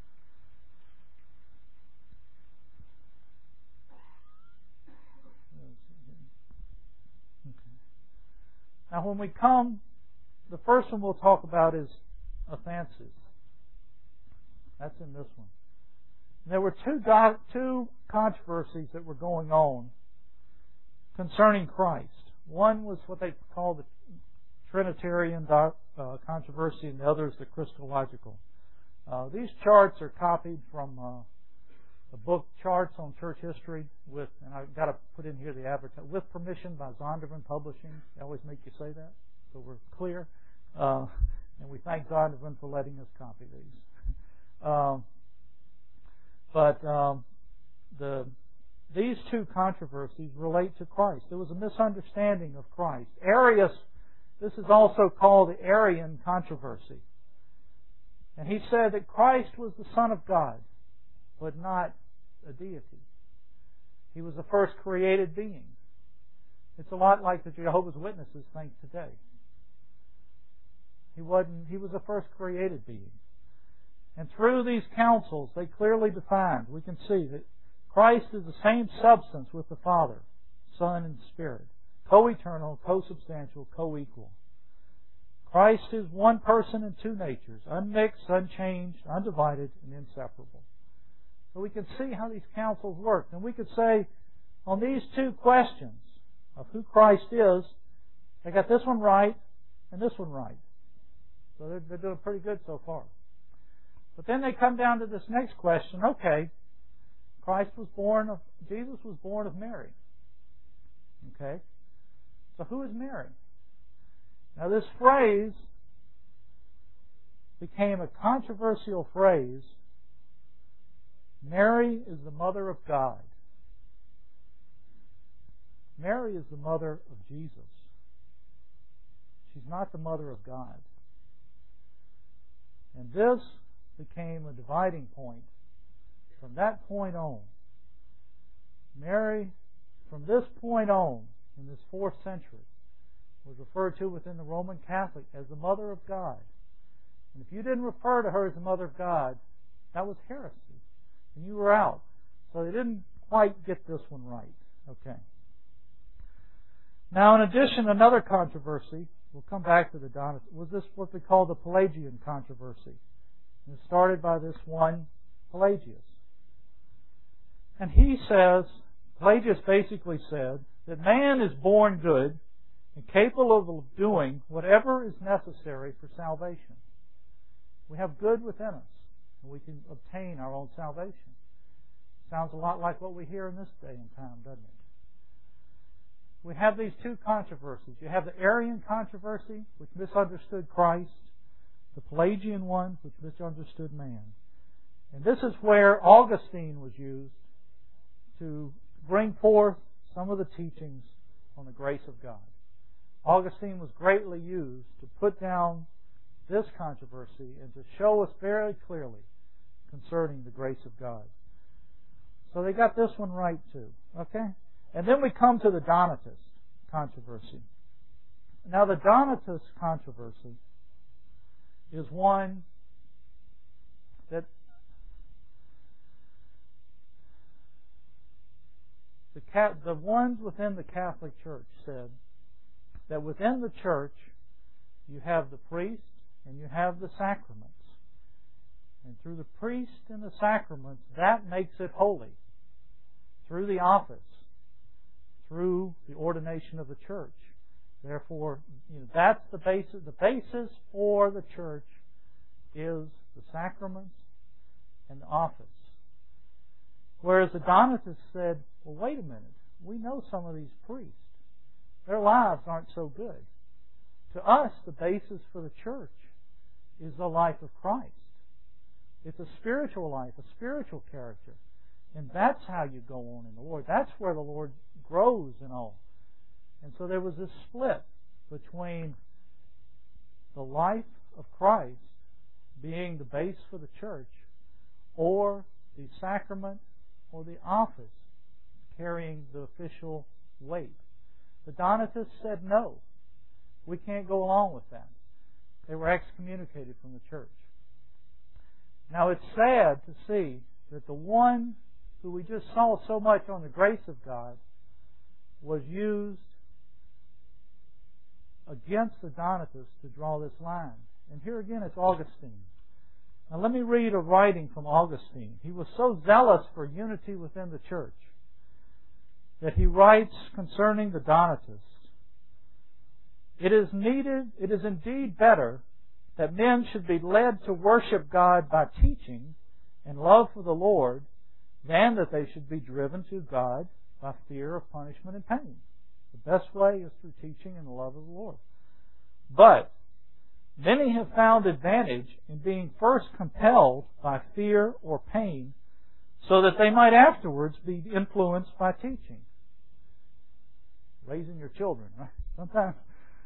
Now, when we come, the first one we'll talk about is Athanasius. That's in this one. There were two, two controversies that were going on concerning Christ. One was what they call the Trinitarian uh, controversy, and the other is the Christological. Uh, these charts are copied from uh, a book, Charts on Church History, with, and I've got to put in here the advertisement, with permission by Zondervan Publishing. They always make you say that, so we're clear. Uh, and we thank Zondervan for letting us copy these. Um, But um, the these two controversies relate to Christ. There was a misunderstanding of Christ. Arius, this is also called the Arian controversy. And he said that Christ was the Son of God, but not a deity. He was the first created being. It's a lot like the Jehovah's Witnesses think today. He wasn't. He was the first created being. And through these councils, they clearly defined, we can see that Christ is the same substance with the Father, Son, and Spirit. Co-eternal, co-substantial, co-equal. Christ is one person in two natures, unmixed, unchanged, undivided, and inseparable. So we can see how these councils work. And we could say, on these two questions of who Christ is, they got this one right and this one right. So they're, they're doing pretty good so far. But then they come down to this next question. Okay, Christ was born of, Jesus was born of Mary. Okay, so who is Mary? Now this phrase became a controversial phrase. Mary is the mother of God. Mary is the mother of Jesus. She's not the mother of God. And this became a dividing point. From that point on, Mary, from this point on, in this fourth century, was referred to within the Roman Catholic as the Mother of God. And if you didn't refer to her as the Mother of God, that was heresy. And you were out. So they didn't quite get this one right. Okay. Now, in addition, another controversy, we'll come back to the Donatists, was this what we call the Pelagian controversy. It started by this one, Pelagius. And he says, Pelagius basically said, that man is born good and capable of doing whatever is necessary for salvation. We have good within us, and we can obtain our own salvation. Sounds a lot like what we hear in this day and time, doesn't it? We have these two controversies. You have the Arian controversy, which misunderstood Christ, the Pelagian one, which misunderstood man. And this is where Augustine was used to bring forth some of the teachings on the grace of God. Augustine was greatly used to put down this controversy and to show us very clearly concerning the grace of God. So they got this one right too. Okay? And then we come to the Donatists. controversy. Now, the Donatist controversy is one that the, the ones within the Catholic Church said that within the church you have the priest and you have the sacraments. And through the priest and the sacraments, that makes it holy. Through the office, through the ordination of the church. Therefore, you know, that's the basis. The basis for the church is the sacraments and the office. Whereas the Donatists said, well, wait a minute. We know some of these priests. Their lives aren't so good. To us, the basis for the church is the life of Christ. It's a spiritual life, a spiritual character. And that's how you go on in the Lord. That's where the Lord grows and all. And so there was this split between the life of Christ being the base for the church, or the sacrament, or the office carrying the official weight. The Donatists said no. We can't go along with that. They were excommunicated from the church. Now it's sad to see that the one who we just saw so much on the grace of God was used against the Donatists to draw this line. And here again it's Augustine. Now let me read a writing from Augustine. He was so zealous for unity within the church that he writes concerning the Donatists, It is needed, it is indeed better that men should be led to worship God by teaching and love for the Lord than that they should be driven to God by fear of punishment and pain. The best way is through teaching and the love of the Lord. But many have found advantage in being first compelled by fear or pain so that they might afterwards be influenced by teaching. Raising your children, right? Sometimes.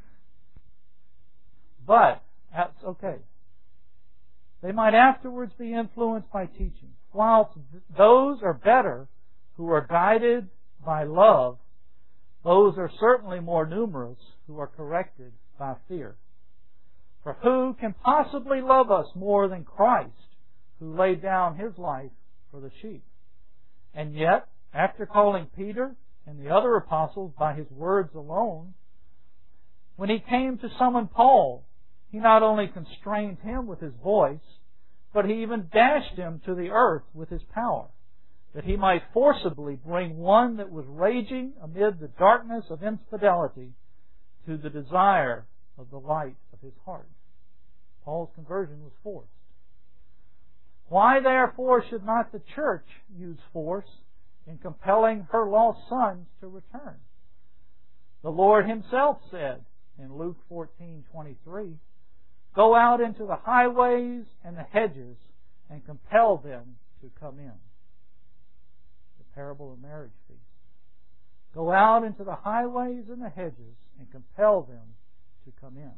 But, that's okay. They might afterwards be influenced by teaching. Whilst those are better who are guided by love, those are certainly more numerous who are corrected by fear. For who can possibly love us more than Christ, who laid down His life for the sheep? And yet, after calling Peter and the other apostles by His words alone, when He came to summon Paul, He not only constrained him with His voice, but He even dashed him to the earth with His power, that He might forcibly bring one that was raging amid the darkness of infidelity to the desire of the light of his heart. Paul's conversion was forced. Why, therefore, should not the church use force in compelling her lost sons to return? The Lord Himself said in Luke fourteen twenty-three, Go out into the highways and the hedges and compel them to come in. The parable of marriage feast. Go out into the highways and the hedges and compel them to come in.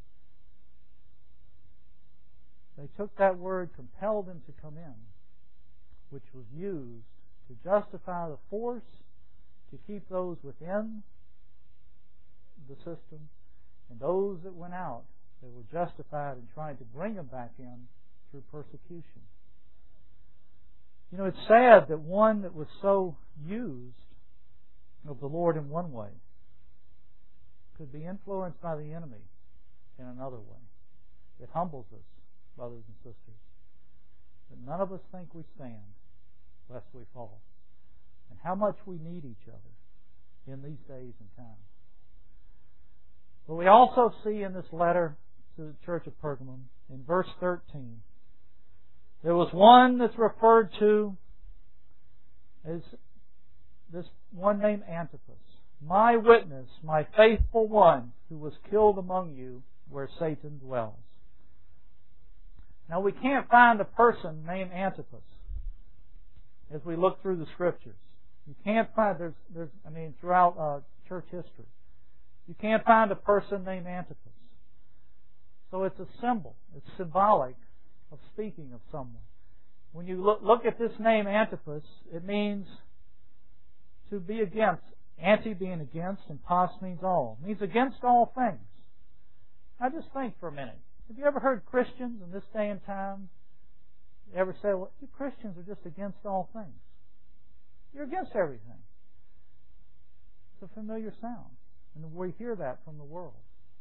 They took that word, compel them to come in, which was used to justify the force to keep those within the system, and those that went out, they were justified in trying to bring them back in through persecution. You know, it's sad that one that was so used of the Lord in one way could be influenced by the enemy in another way. It humbles us, brothers and sisters, that none of us think we stand lest we fall, and how much we need each other in these days and times. But we also see in this letter to the church of Pergamum, in verse thirteen, there was one that's referred to as this one named Antipas, my witness, my faithful one, who was killed among you where Satan dwells. Now we can't find a person named Antipas as we look through the Scriptures. You can't find, there's, there's I mean, throughout uh, church history, you can't find a person named Antipas. So it's a symbol. It's symbolic of speaking of someone. When you look, look at this name Antipas, it means to be against Anti being against, and pos means all. It means against all things. Now just think for a minute. Have you ever heard Christians in this day and time ever say, well, you Christians are just against all things? You're against everything. It's a familiar sound. And we hear that from the world.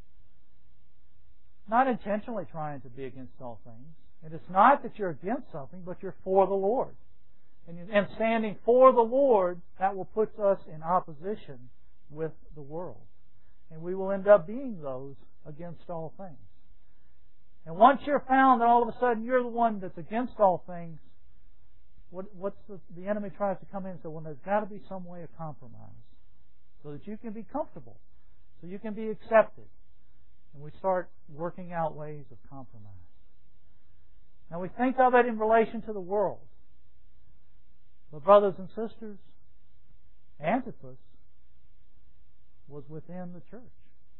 Not intentionally trying to be against all things. And it's not that you're against something, but you're for the Lord. And, and standing for the Lord, that will put us in opposition with the world. And we will end up being those against all things. And once you're found that all of a sudden you're the one that's against all things, what, what's the, the enemy tries to come in and say, well, there's got to be some way of compromise so that you can be comfortable, so you can be accepted. And we start working out ways of compromise. Now we think of it in relation to the world. But brothers and sisters, Antipas was within the church.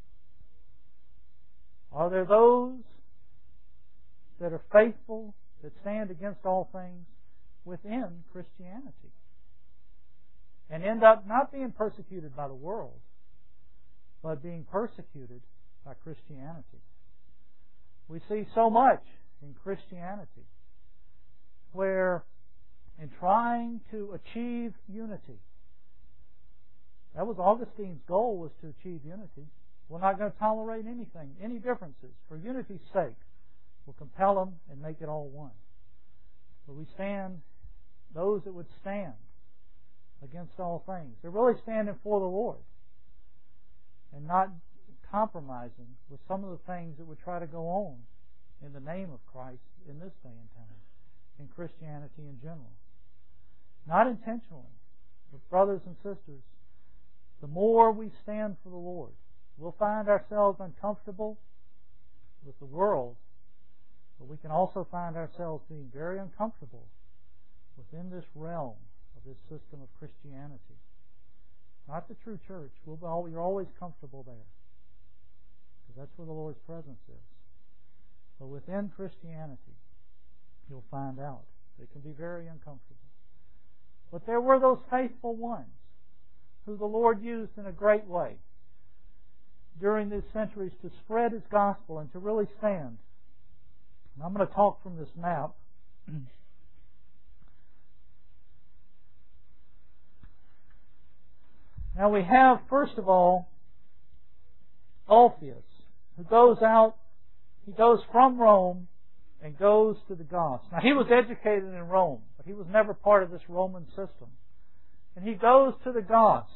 Are there those that are faithful, that stand against all things within Christianity and end up not being persecuted by the world, but being persecuted by Christianity? We see so much in Christianity where in trying to achieve unity, that was Augustine's goal, was to achieve unity. We're not going to tolerate anything, any differences. For unity's sake, we'll compel them and make it all one. But we stand, those that would stand against all things, they're really standing for the Lord and not compromising with some of the things that would try to go on in the name of Christ in this day and time, in Christianity in general. Not intentionally, but brothers and sisters, the more we stand for the Lord, we'll find ourselves uncomfortable with the world, but we can also find ourselves being very uncomfortable within this realm of this system of Christianity. Not the true church. We'll be, you're always comfortable there, because that's where the Lord's presence is. But within Christianity, you'll find out that it can be very uncomfortable. But there were those faithful ones who the Lord used in a great way during these centuries to spread His gospel and to really stand. And I'm going to talk from this map. Now we have, first of all, Ulfilas, who goes out, he goes from Rome and goes to the Goths. Now he was educated in Rome, but he was never part of this Roman system. And he goes to the Goths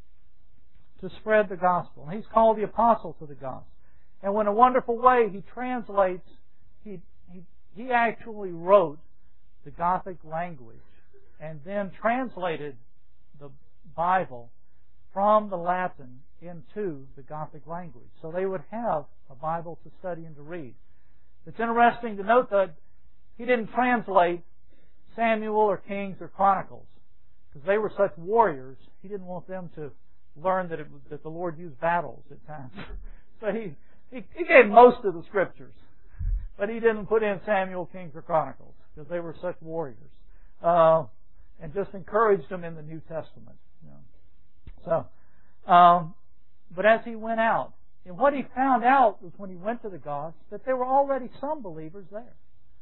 to spread the gospel. And he's called the apostle to the Goths. And in a wonderful way, he translates, he, he, he actually wrote the Gothic language and then translated the Bible from the Latin into the Gothic language. So they would have a Bible to study and to read. It's interesting to note that he didn't translate Samuel or Kings or Chronicles, because they were such warriors. He didn't want them to learn that it was, that the Lord used battles at times. So he, he he gave most of the scriptures, but he didn't put in Samuel, Kings, or Chronicles, because they were such warriors, uh, and just encouraged them in the New Testament. You know. So, um, but as he went out, and what he found out was when he went to the Goths that there were already some believers there.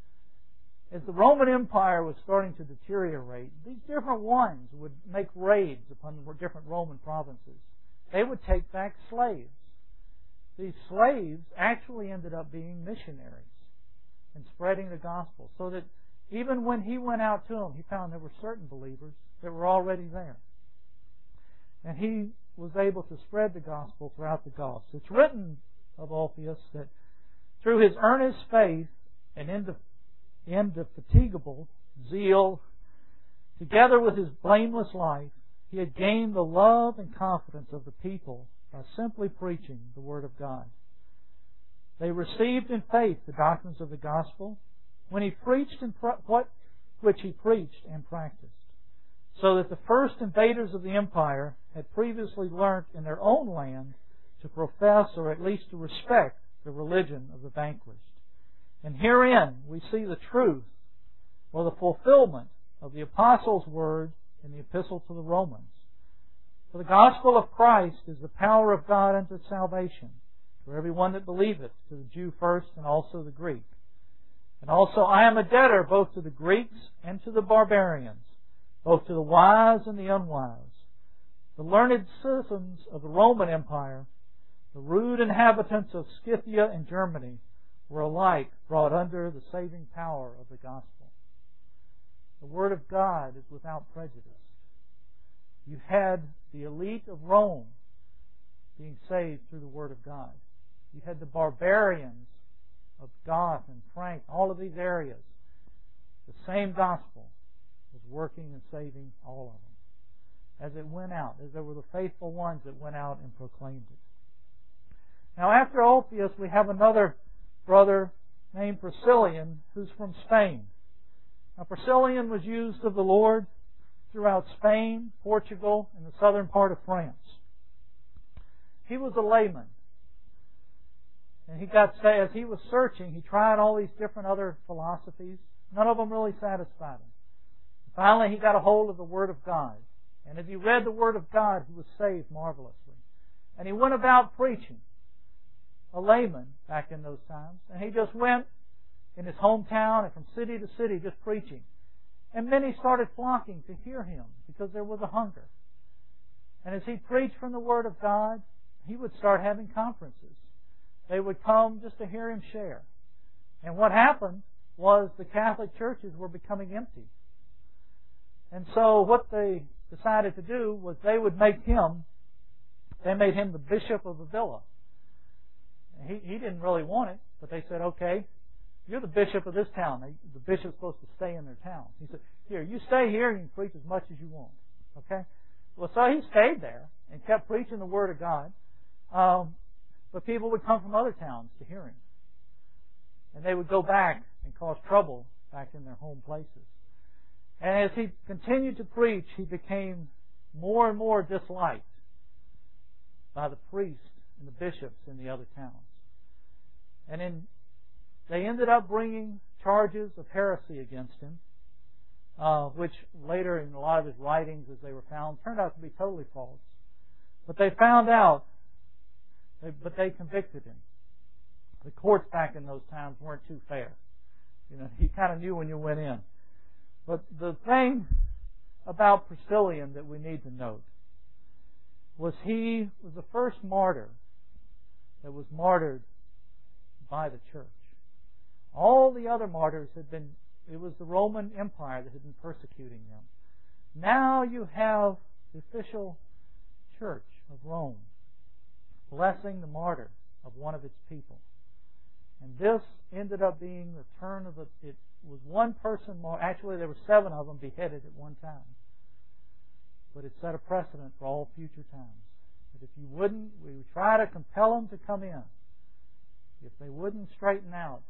As the Roman Empire was starting to deteriorate, these different ones would make raids upon the different Roman provinces. They would take back slaves. These slaves actually ended up being missionaries and spreading the gospel. So that even when he went out to them, he found there were certain believers that were already there. And he was able to spread the gospel throughout the Goths. It's written of Ulfilas that through his earnest faith and indefatigable zeal, together with his blameless life, he had gained the love and confidence of the people by simply preaching the Word of God. They received in faith the doctrines of the gospel when he preached and what which he preached and practiced, so that the first invaders of the empire had previously learnt in their own land to profess or at least to respect the religion of the vanquished. And herein we see the truth or the fulfillment of the apostles' word in the epistle to the Romans, For the gospel of Christ is the power of God unto salvation, for everyone that believeth, to the Jew first, and also the Greek. And also I am a debtor both to the Greeks and to the barbarians, both to the wise and the unwise. The learned citizens of the Roman Empire, the rude inhabitants of Scythia and Germany, were alike brought under the saving power of the gospel. The Word of God is without prejudice. You had the elite of Rome being saved through the Word of God. You had the barbarians of Goth and Frank, all of these areas. The same gospel was working and saving all of them as it went out, as there were the faithful ones that went out and proclaimed it. Now after Ulpius, we have another brother named Priscillian who's from Spain. Now Priscillian was used of the Lord throughout Spain, Portugal, and the southern part of France. He was a layman. And he got, as he was searching, he tried all these different other philosophies. None of them really satisfied him. Finally, he got a hold of the Word of God. And as he read the Word of God, he was saved marvelously. And he went about preaching. A layman back in those times. And he just went in his hometown and from city to city just preaching. And many started flocking to hear him because there was a hunger. And as he preached from the Word of God, he would start having conferences. They would come just to hear him share. And what happened was the Catholic churches were becoming empty. And so what they decided to do was they would make him, they made him the bishop of a villa. He, he didn't really want it, but they said, okay, you're the bishop of this town. They, the bishop's supposed to stay in their town. He said, here, you stay here and you can preach as much as you want. Okay? Well, so he stayed there and kept preaching the Word of God. Um, but people would come from other towns to hear him. And they would go back and cause trouble back in their home places. And as he continued to preach, he became more and more disliked by the priests and the bishops in the other towns. And in, they ended up bringing charges of heresy against him, uh, which later in a lot of his writings, as they were found, turned out to be totally false. But they found out, they, but they convicted him. The courts back in those times weren't too fair. You know, he kind of knew when you went in. But the thing about Priscillian that we need to note was he was the first martyr that was martyred by the church. All the other martyrs had been, it was the Roman Empire that had been persecuting them. Now you have the official church of Rome blessing the martyr of one of its people. And this ended up being the turn of the, it was one person, actually there were seven of them beheaded at one time. But it set a precedent for all future times. That if you wouldn't, we would try to compel them to come in. If they wouldn't straighten out,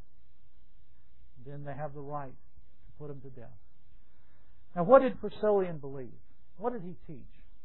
then they have the right to put them to death. Now what did Priscillian believe? What did he teach?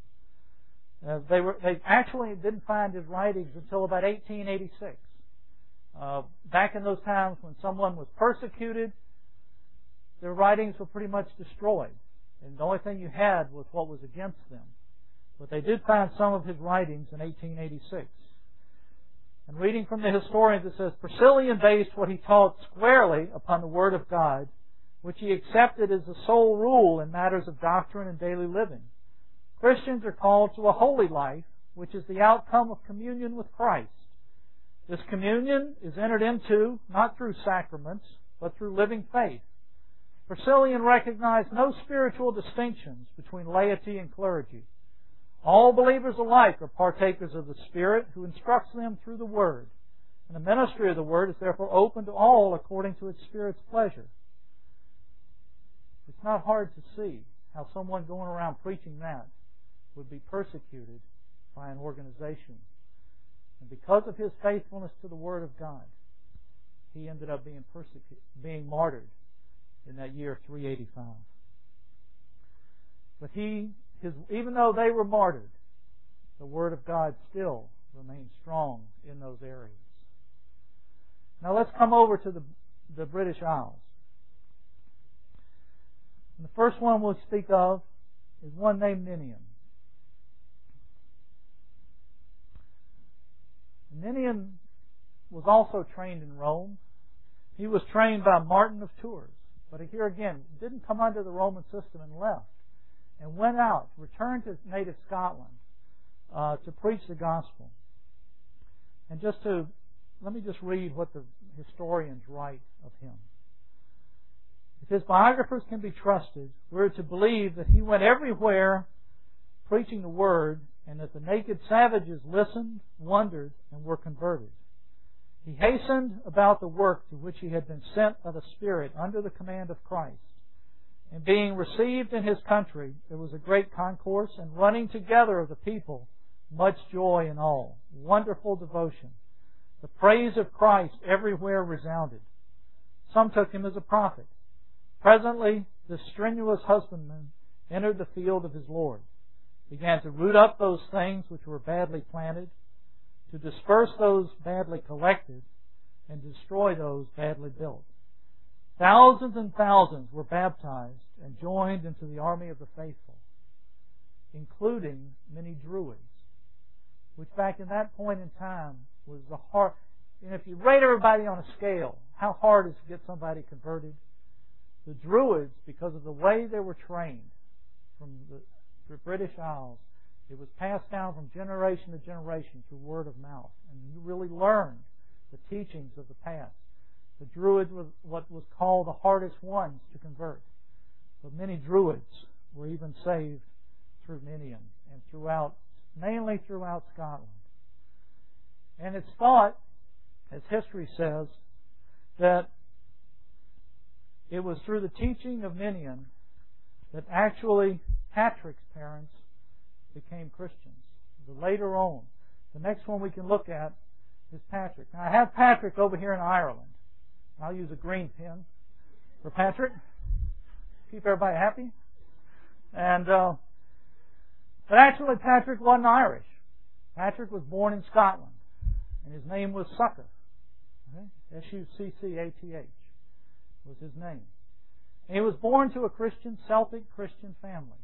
Uh, they were they actually didn't find his writings until about eighteen eighty-six. Uh, back in those times when someone was persecuted, their writings were pretty much destroyed. And the only thing you had was what was against them. But they did find some of his writings in eighteen eighty-six. And reading from the historians, it says, Priscillian based what he taught squarely upon the Word of God, which he accepted as the sole rule in matters of doctrine and daily living. Christians are called to a holy life, which is the outcome of communion with Christ. This communion is entered into not through sacraments, but through living faith. Priscillian recognized no spiritual distinctions between laity and clergy. All believers alike are partakers of the Spirit who instructs them through the Word. And the ministry of the Word is therefore open to all according to its Spirit's pleasure. It's not hard to see how someone going around preaching that would be persecuted by an organization. And because of his faithfulness to the Word of God, he ended up being persecuted, being martyred in that year three eighty-five. But he, his, even though they were martyred, the Word of God still remained strong in those areas. Now let's come over to the, the British Isles. And the first one we'll speak of is one named Ninian. Ninian was also trained in Rome. He was trained by Martin of Tours. But here again, didn't come under the Roman system and left. And went out, returned to native Scotland uh, to preach the gospel. And just to, let me just read what the historians write of him. If his biographers can be trusted, we're to believe that he went everywhere preaching the word, and that the naked savages listened, wondered, and were converted. He hastened about the work to which he had been sent by the Spirit under the command of Christ. And being received in his country, there was a great concourse and running together of the people, much joy in all, wonderful devotion. The praise of Christ everywhere resounded. Some took him as a prophet. Presently, the strenuous husbandman entered the field of his Lord, began to root up those things which were badly planted, to disperse those badly collected, and destroy those badly built. Thousands and thousands were baptized and joined into the army of the faithful, including many Druids, which back in that point in time was the hard. And if you rate everybody on a scale, how hard is it to get somebody converted? The Druids, because of the way they were trained from the British Isles, it was passed down from generation to generation through word of mouth, and you really learned the teachings of the past. The Druids were what was called the hardest ones to convert. But many Druids were even saved through Ninian and throughout, mainly throughout Scotland. And it's thought, as history says, that it was through the teaching of Ninian that actually Patrick's parents became Christians. The later on, the next one we can look at is Patrick. Now I have Patrick over here in Ireland. I'll use a green pen for Patrick. Keep everybody happy. And uh, but actually, Patrick wasn't Irish. Patrick was born in Scotland, and his name was Succah. Okay? S U C C A T H was his name. And he was born to a Christian, Celtic Christian family,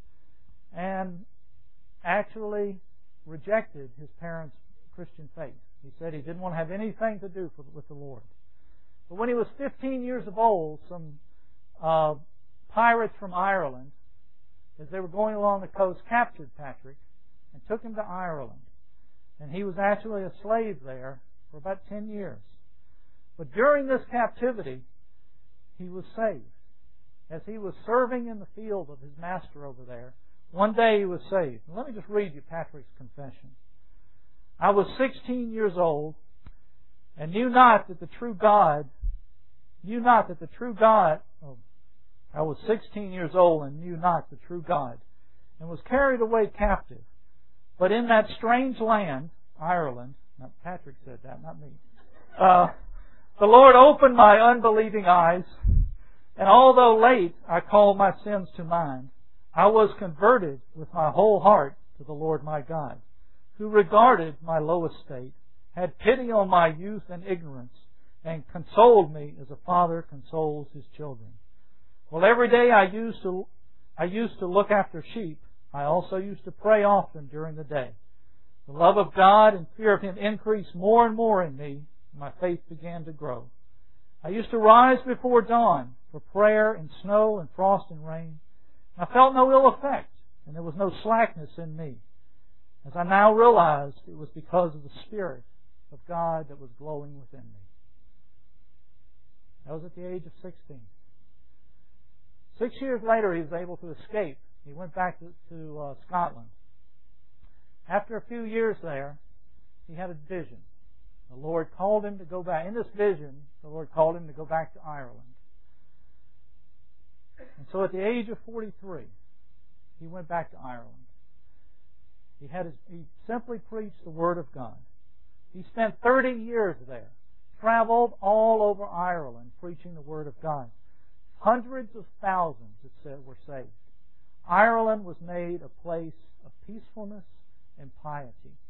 and actually rejected his parents' Christian faith. He said he didn't want to have anything to do with the Lord. But when he was fifteen years of old, some uh, pirates from Ireland, as they were going along the coast, captured Patrick and took him to Ireland. And he was actually a slave there for about ten years. But during this captivity, he was saved. As he was serving in the field of his master over there, one day he was saved. And let me just read you Patrick's confession. I was sixteen years old and knew not that the true God, knew not that the true God, oh, I was sixteen years old and knew not the true God, and was carried away captive. But in that strange land, Ireland, not Patrick said that, not me, uh, the Lord opened my unbelieving eyes, and although late I called my sins to mind, I was converted with my whole heart to the Lord my God, who regarded my low estate, had pity on my youth and ignorance, and consoled me as a father consoles his children. Well, every day I used to I used to look after sheep. I also used to pray often during the day. The love of God and fear of Him increased more and more in me. My faith began to grow. I used to rise before dawn for prayer in snow and frost and rain. I felt no ill effect, and there was no slackness in me. As I now realized, it was because of the Spirit of God that was glowing within me. That was at the age of sixteen. Six years later, he was able to escape. He went back to, to uh, Scotland. After a few years there, he had a vision. The Lord called him to go back. In this vision, the Lord called him to go back to Ireland. And so at the age of forty-three, he went back to Ireland. He had his, he simply preached the Word of God. He spent thirty years there, traveled all over Ireland preaching the Word of God. Hundreds of thousands, it said, were saved. Ireland was made a place of peacefulness and piety.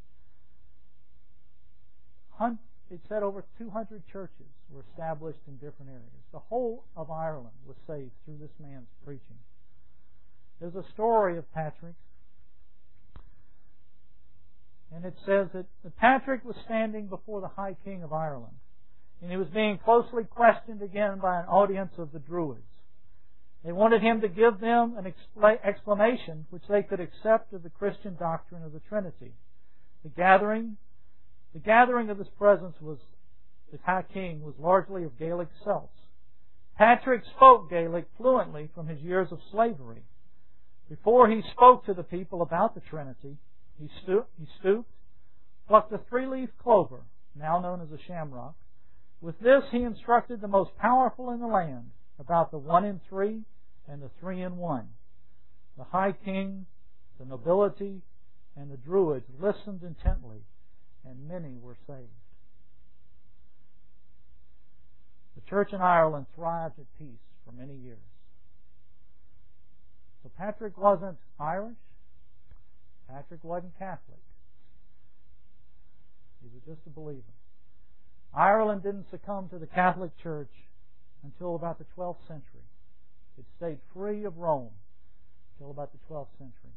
It said over two hundred churches were established in different areas. The whole of Ireland was saved through this man's preaching. There's a story of Patrick. And it says that Patrick was standing before the High King of Ireland, and he was being closely questioned again by an audience of the Druids. They wanted him to give them an explanation which they could accept of the Christian doctrine of the Trinity. The gathering, the gathering of his presence was, the High King was largely of Gaelic Celts. Patrick spoke Gaelic fluently from his years of slavery. Before he spoke to the people about the Trinity, he stooped, he stooped, plucked a three-leaf clover, now known as a shamrock. With this he instructed the most powerful in the land about the one in three and the three in one. The High King, the nobility, and the Druids listened intently, and many were saved. The church in Ireland thrived at peace for many years. So Patrick wasn't Irish. Patrick wasn't Catholic. He was just a believer. Ireland didn't succumb to the Catholic Church until about the twelfth century. It stayed free of Rome until about the twelfth century.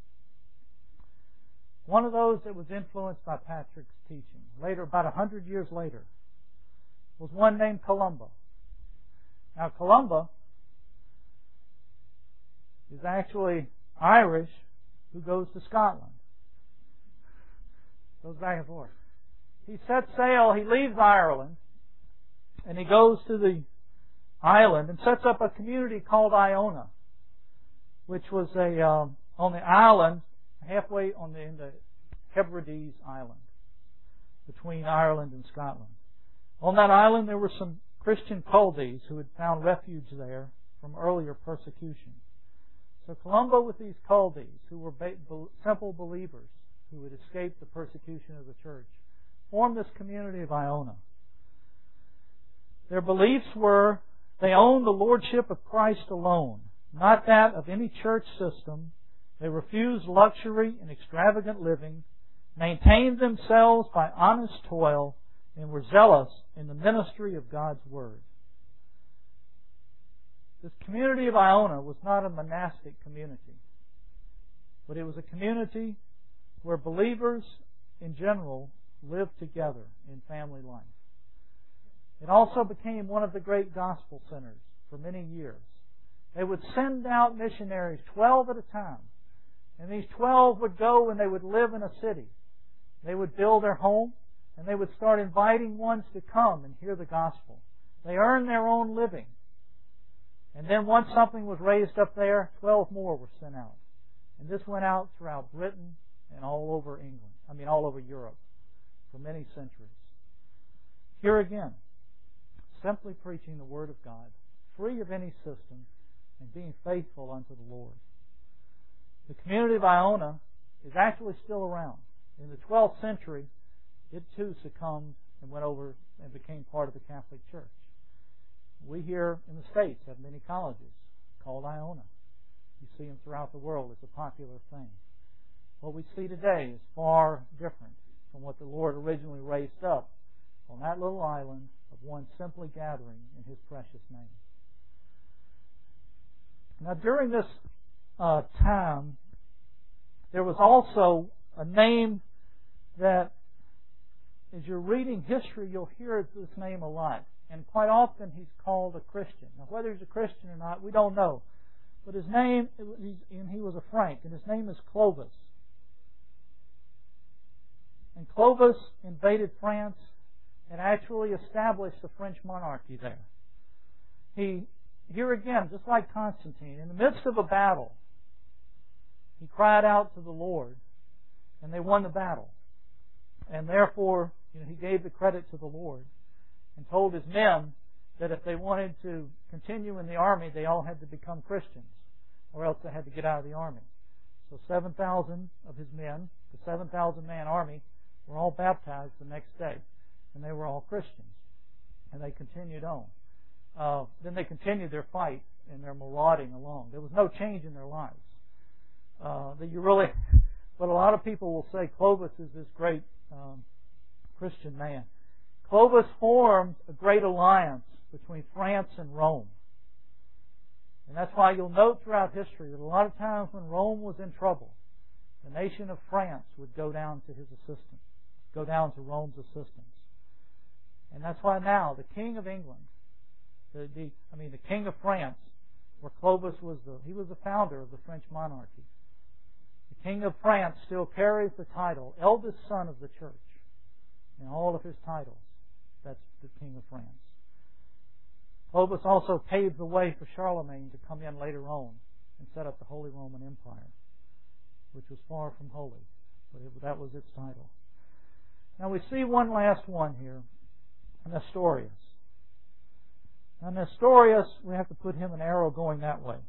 One of those that was influenced by Patrick's teaching, later, about a hundred years later, was one named Columba. Now, Columba is actually Irish who goes to Scotland. Goes back and forth. He sets sail, he leaves Ireland, and he goes to the island and sets up a community called Iona, which was a um, on the island halfway on the, in the Hebrides Island, between Ireland and Scotland. On that island there were some Christian Chaldees who had found refuge there from earlier persecution. So Columba with these Chaldees, who were simple believers who had escaped the persecution of the church, formed this community of Iona. Their beliefs were they owned the lordship of Christ alone, not that of any church system. They refused luxury and extravagant living, maintained themselves by honest toil, and were zealous in the ministry of God's Word. This community of Iona was not a monastic community, but it was a community where believers in general lived together in family life. It also became one of the great gospel centers for many years. They would send out missionaries, twelve at a time, and these twelve would go and they would live in a city. They would build their home, and they would start inviting ones to come and hear the gospel. They earned their own living. And then once something was raised up there, twelve more were sent out. And this went out throughout Britain and all over England. I mean, all over Europe for many centuries. Here again, simply preaching the Word of God, free of any system, and being faithful unto the Lord. The community of Iona is actually still around. In the twelfth century, it too succumbed and went over and became part of the Catholic Church. We here in the States have many colleges called Iona. You see them throughout the world. It's a popular thing. What we see today is far different from what the Lord originally raised up on that little island of one simply gathering in His precious name. Now, during this uh, time, there was also a name that, as you're reading history, you'll hear this name a lot. And quite often he's called a Christian. Now, whether he's a Christian or not, we don't know. But his name, and he was a Frank, and his name is Clovis. And Clovis invaded France and actually established the French monarchy there. He, here again, just like Constantine, in the midst of a battle, he cried out to the Lord, and they won the battle. And therefore, you know, he gave the credit to the Lord and told his men that if they wanted to continue in the army, they all had to become Christians, or else they had to get out of the army. So seven thousand of his men, the seven thousand man army, were all baptized the next day, and they were all Christians, and they continued on. Uh, then they continued their fight and their marauding along. There was no change in their lives. Uh, that you really, but a lot of people will say Clovis is this great um, Christian man. Clovis formed a great alliance between France and Rome. And that's why you'll note throughout history that a lot of times when Rome was in trouble, the nation of France would go down to his assistance, go down to Rome's assistance. And that's why now the King of England, the, the I mean the King of France, where Clovis was the he was the founder of the French monarchy. The King of France still carries the title eldest son of the church in all of his titles. That's the King of France. Clovis also paved the way for Charlemagne to come in later on and set up the Holy Roman Empire, which was far from holy, but it, that was its title. Now we see one last one here, Nestorius. Now Nestorius, we have to put him an arrow going that way,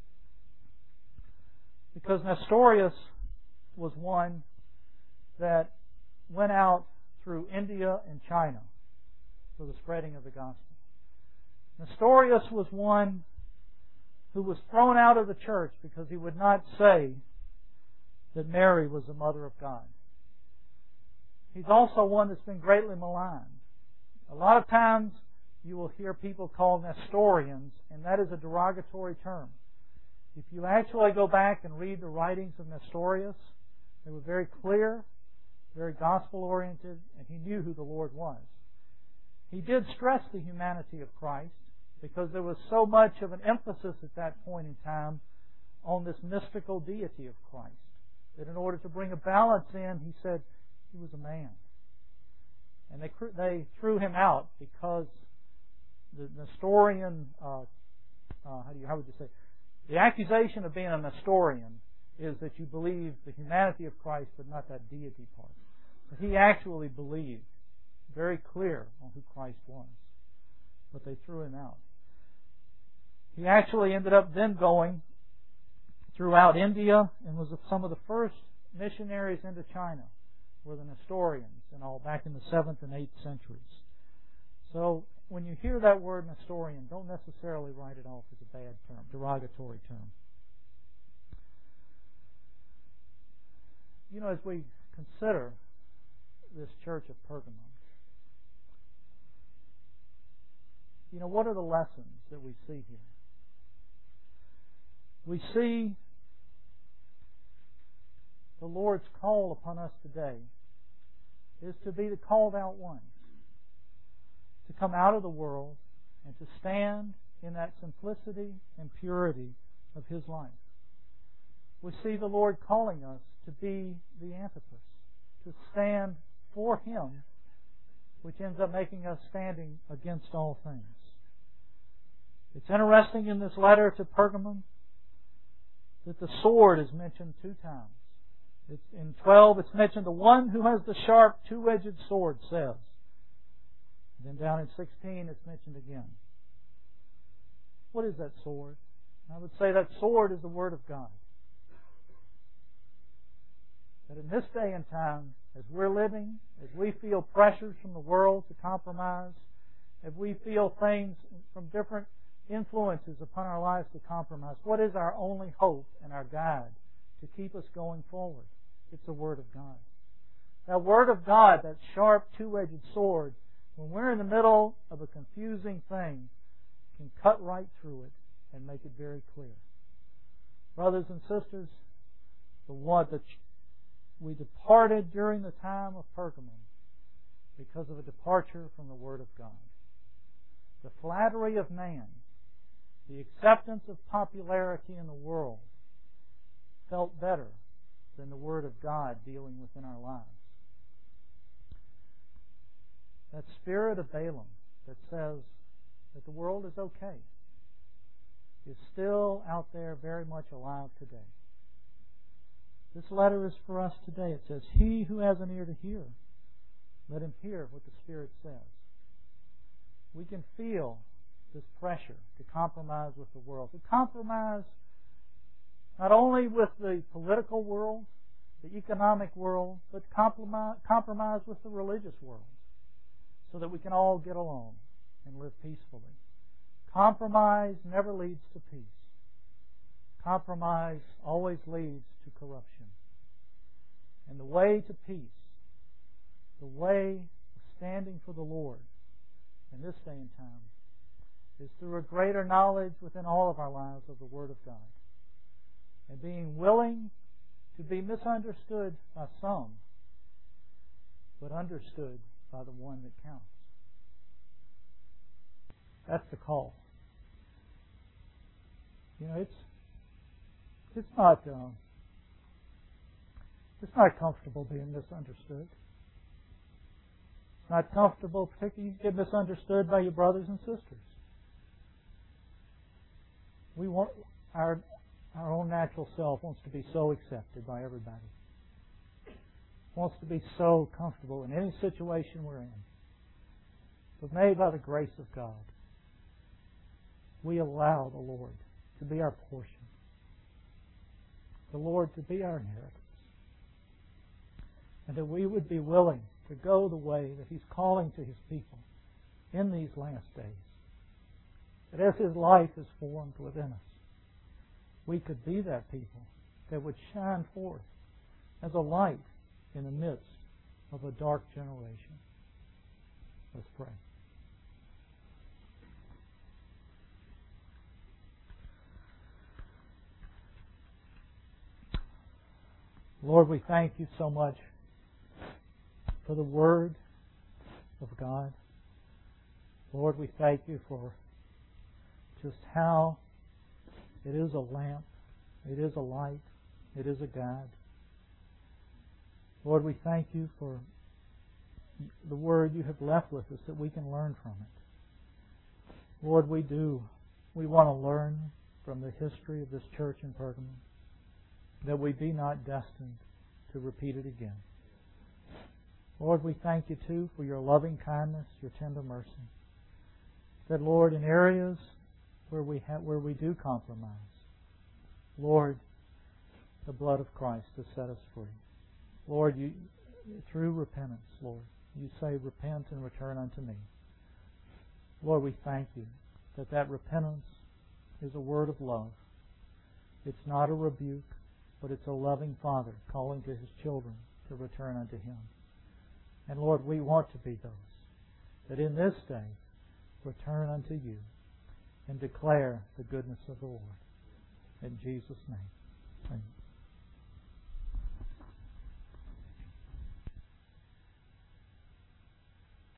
because Nestorius was one that went out through India and China for the spreading of the gospel. Nestorius was one who was thrown out of the church because he would not say that Mary was the mother of God. He's also one that's been greatly maligned. A lot of times you will hear people called Nestorians, and that is a derogatory term. If you actually go back and read the writings of Nestorius, they were very clear, very gospel-oriented, and he knew who the Lord was. He did stress the humanity of Christ because there was so much of an emphasis at that point in time on this mystical deity of Christ that in order to bring a balance in, he said he was a man. And they they threw him out because the Nestorian, uh, uh, how do you how would you say, the accusation of being a Nestorian is that you believe the humanity of Christ but not that deity part. But he actually believed very clear on who Christ was, but they threw him out. He actually ended up then going throughout India and was some of the first missionaries into China, were the Nestorians and all back in the seventh and eighth centuries. So when you hear that word Nestorian, don't necessarily write it off as a bad term, derogatory term. You know, as we consider this church of Pergamum, you know, what are the lessons that we see here? We see the Lord's call upon us today is to be the called out ones, to come out of the world and to stand in that simplicity and purity of His life. We see the Lord calling us to be the Antipas, to stand for Him, which ends up making us standing against all things. It's interesting in this letter to Pergamum that the sword is mentioned two times. It's in twelve, it's mentioned the one who has the sharp two-edged sword says. And then down in sixteen, it's mentioned again. What is that sword? I would say that sword is the Word of God. That in this day and time, as we're living, as we feel pressures from the world to compromise, as we feel things from different influences upon our lives to compromise, what is our only hope and our guide to keep us going forward? It's the Word of God. That Word of God, that sharp two-edged sword, when we're in the middle of a confusing thing, can cut right through it and make it very clear. Brothers and sisters, the one that we departed during the time of Pergamum because of a departure from the Word of God. The flattery of man, the acceptance of popularity in the world, felt better than the Word of God dealing within our lives. That spirit of Balaam that says that the world is okay is still out there very much alive today. This letter is for us today. It says, "He who has an ear to hear, let him hear what the Spirit says." We can feel this pressure to compromise with the world, to compromise not only with the political world, the economic world, but compromise, compromise with the religious world so that we can all get along and live peacefully. Compromise never leads to peace. Compromise always leads to corruption. And the way to peace, the way of standing for the Lord in this day and time, is through a greater knowledge within all of our lives of the Word of God. And being willing to be misunderstood by some, but understood by the one that counts. That's the call. You know, it's it's not uh, it's not comfortable being misunderstood. It's not comfortable, particularly you get misunderstood by your brothers and sisters. We want our our own natural self wants to be so accepted by everybody. Wants to be so comfortable in any situation we're in. But made by the grace of God, we allow the Lord to be our portion. The Lord to be our inheritance. And that we would be willing to go the way that He's calling to His people in these last days. That as His life is formed within us, we could be that people that would shine forth as a light in the midst of a dark generation. Let's pray. Lord, we thank You so much for the Word of God. Lord, we thank You for just how it is a lamp, it is a light, it is a guide. Lord, we thank You for the Word You have left with us that we can learn from it. Lord, we do. We want to learn from the history of this church in Pergamum, that we be not destined to repeat it again. Lord, we thank You too for Your loving kindness, Your tender mercy. That, Lord, in areas where we have, where we do compromise, Lord, the blood of Christ has set us free. Lord, You through repentance, Lord, You say, repent and return unto Me. Lord, we thank You that that repentance is a word of love. It's not a rebuke, but it's a loving Father calling to His children to return unto Him. And Lord, we want to be those that in this day return unto You and declare the goodness of the Lord. In Jesus' name, amen.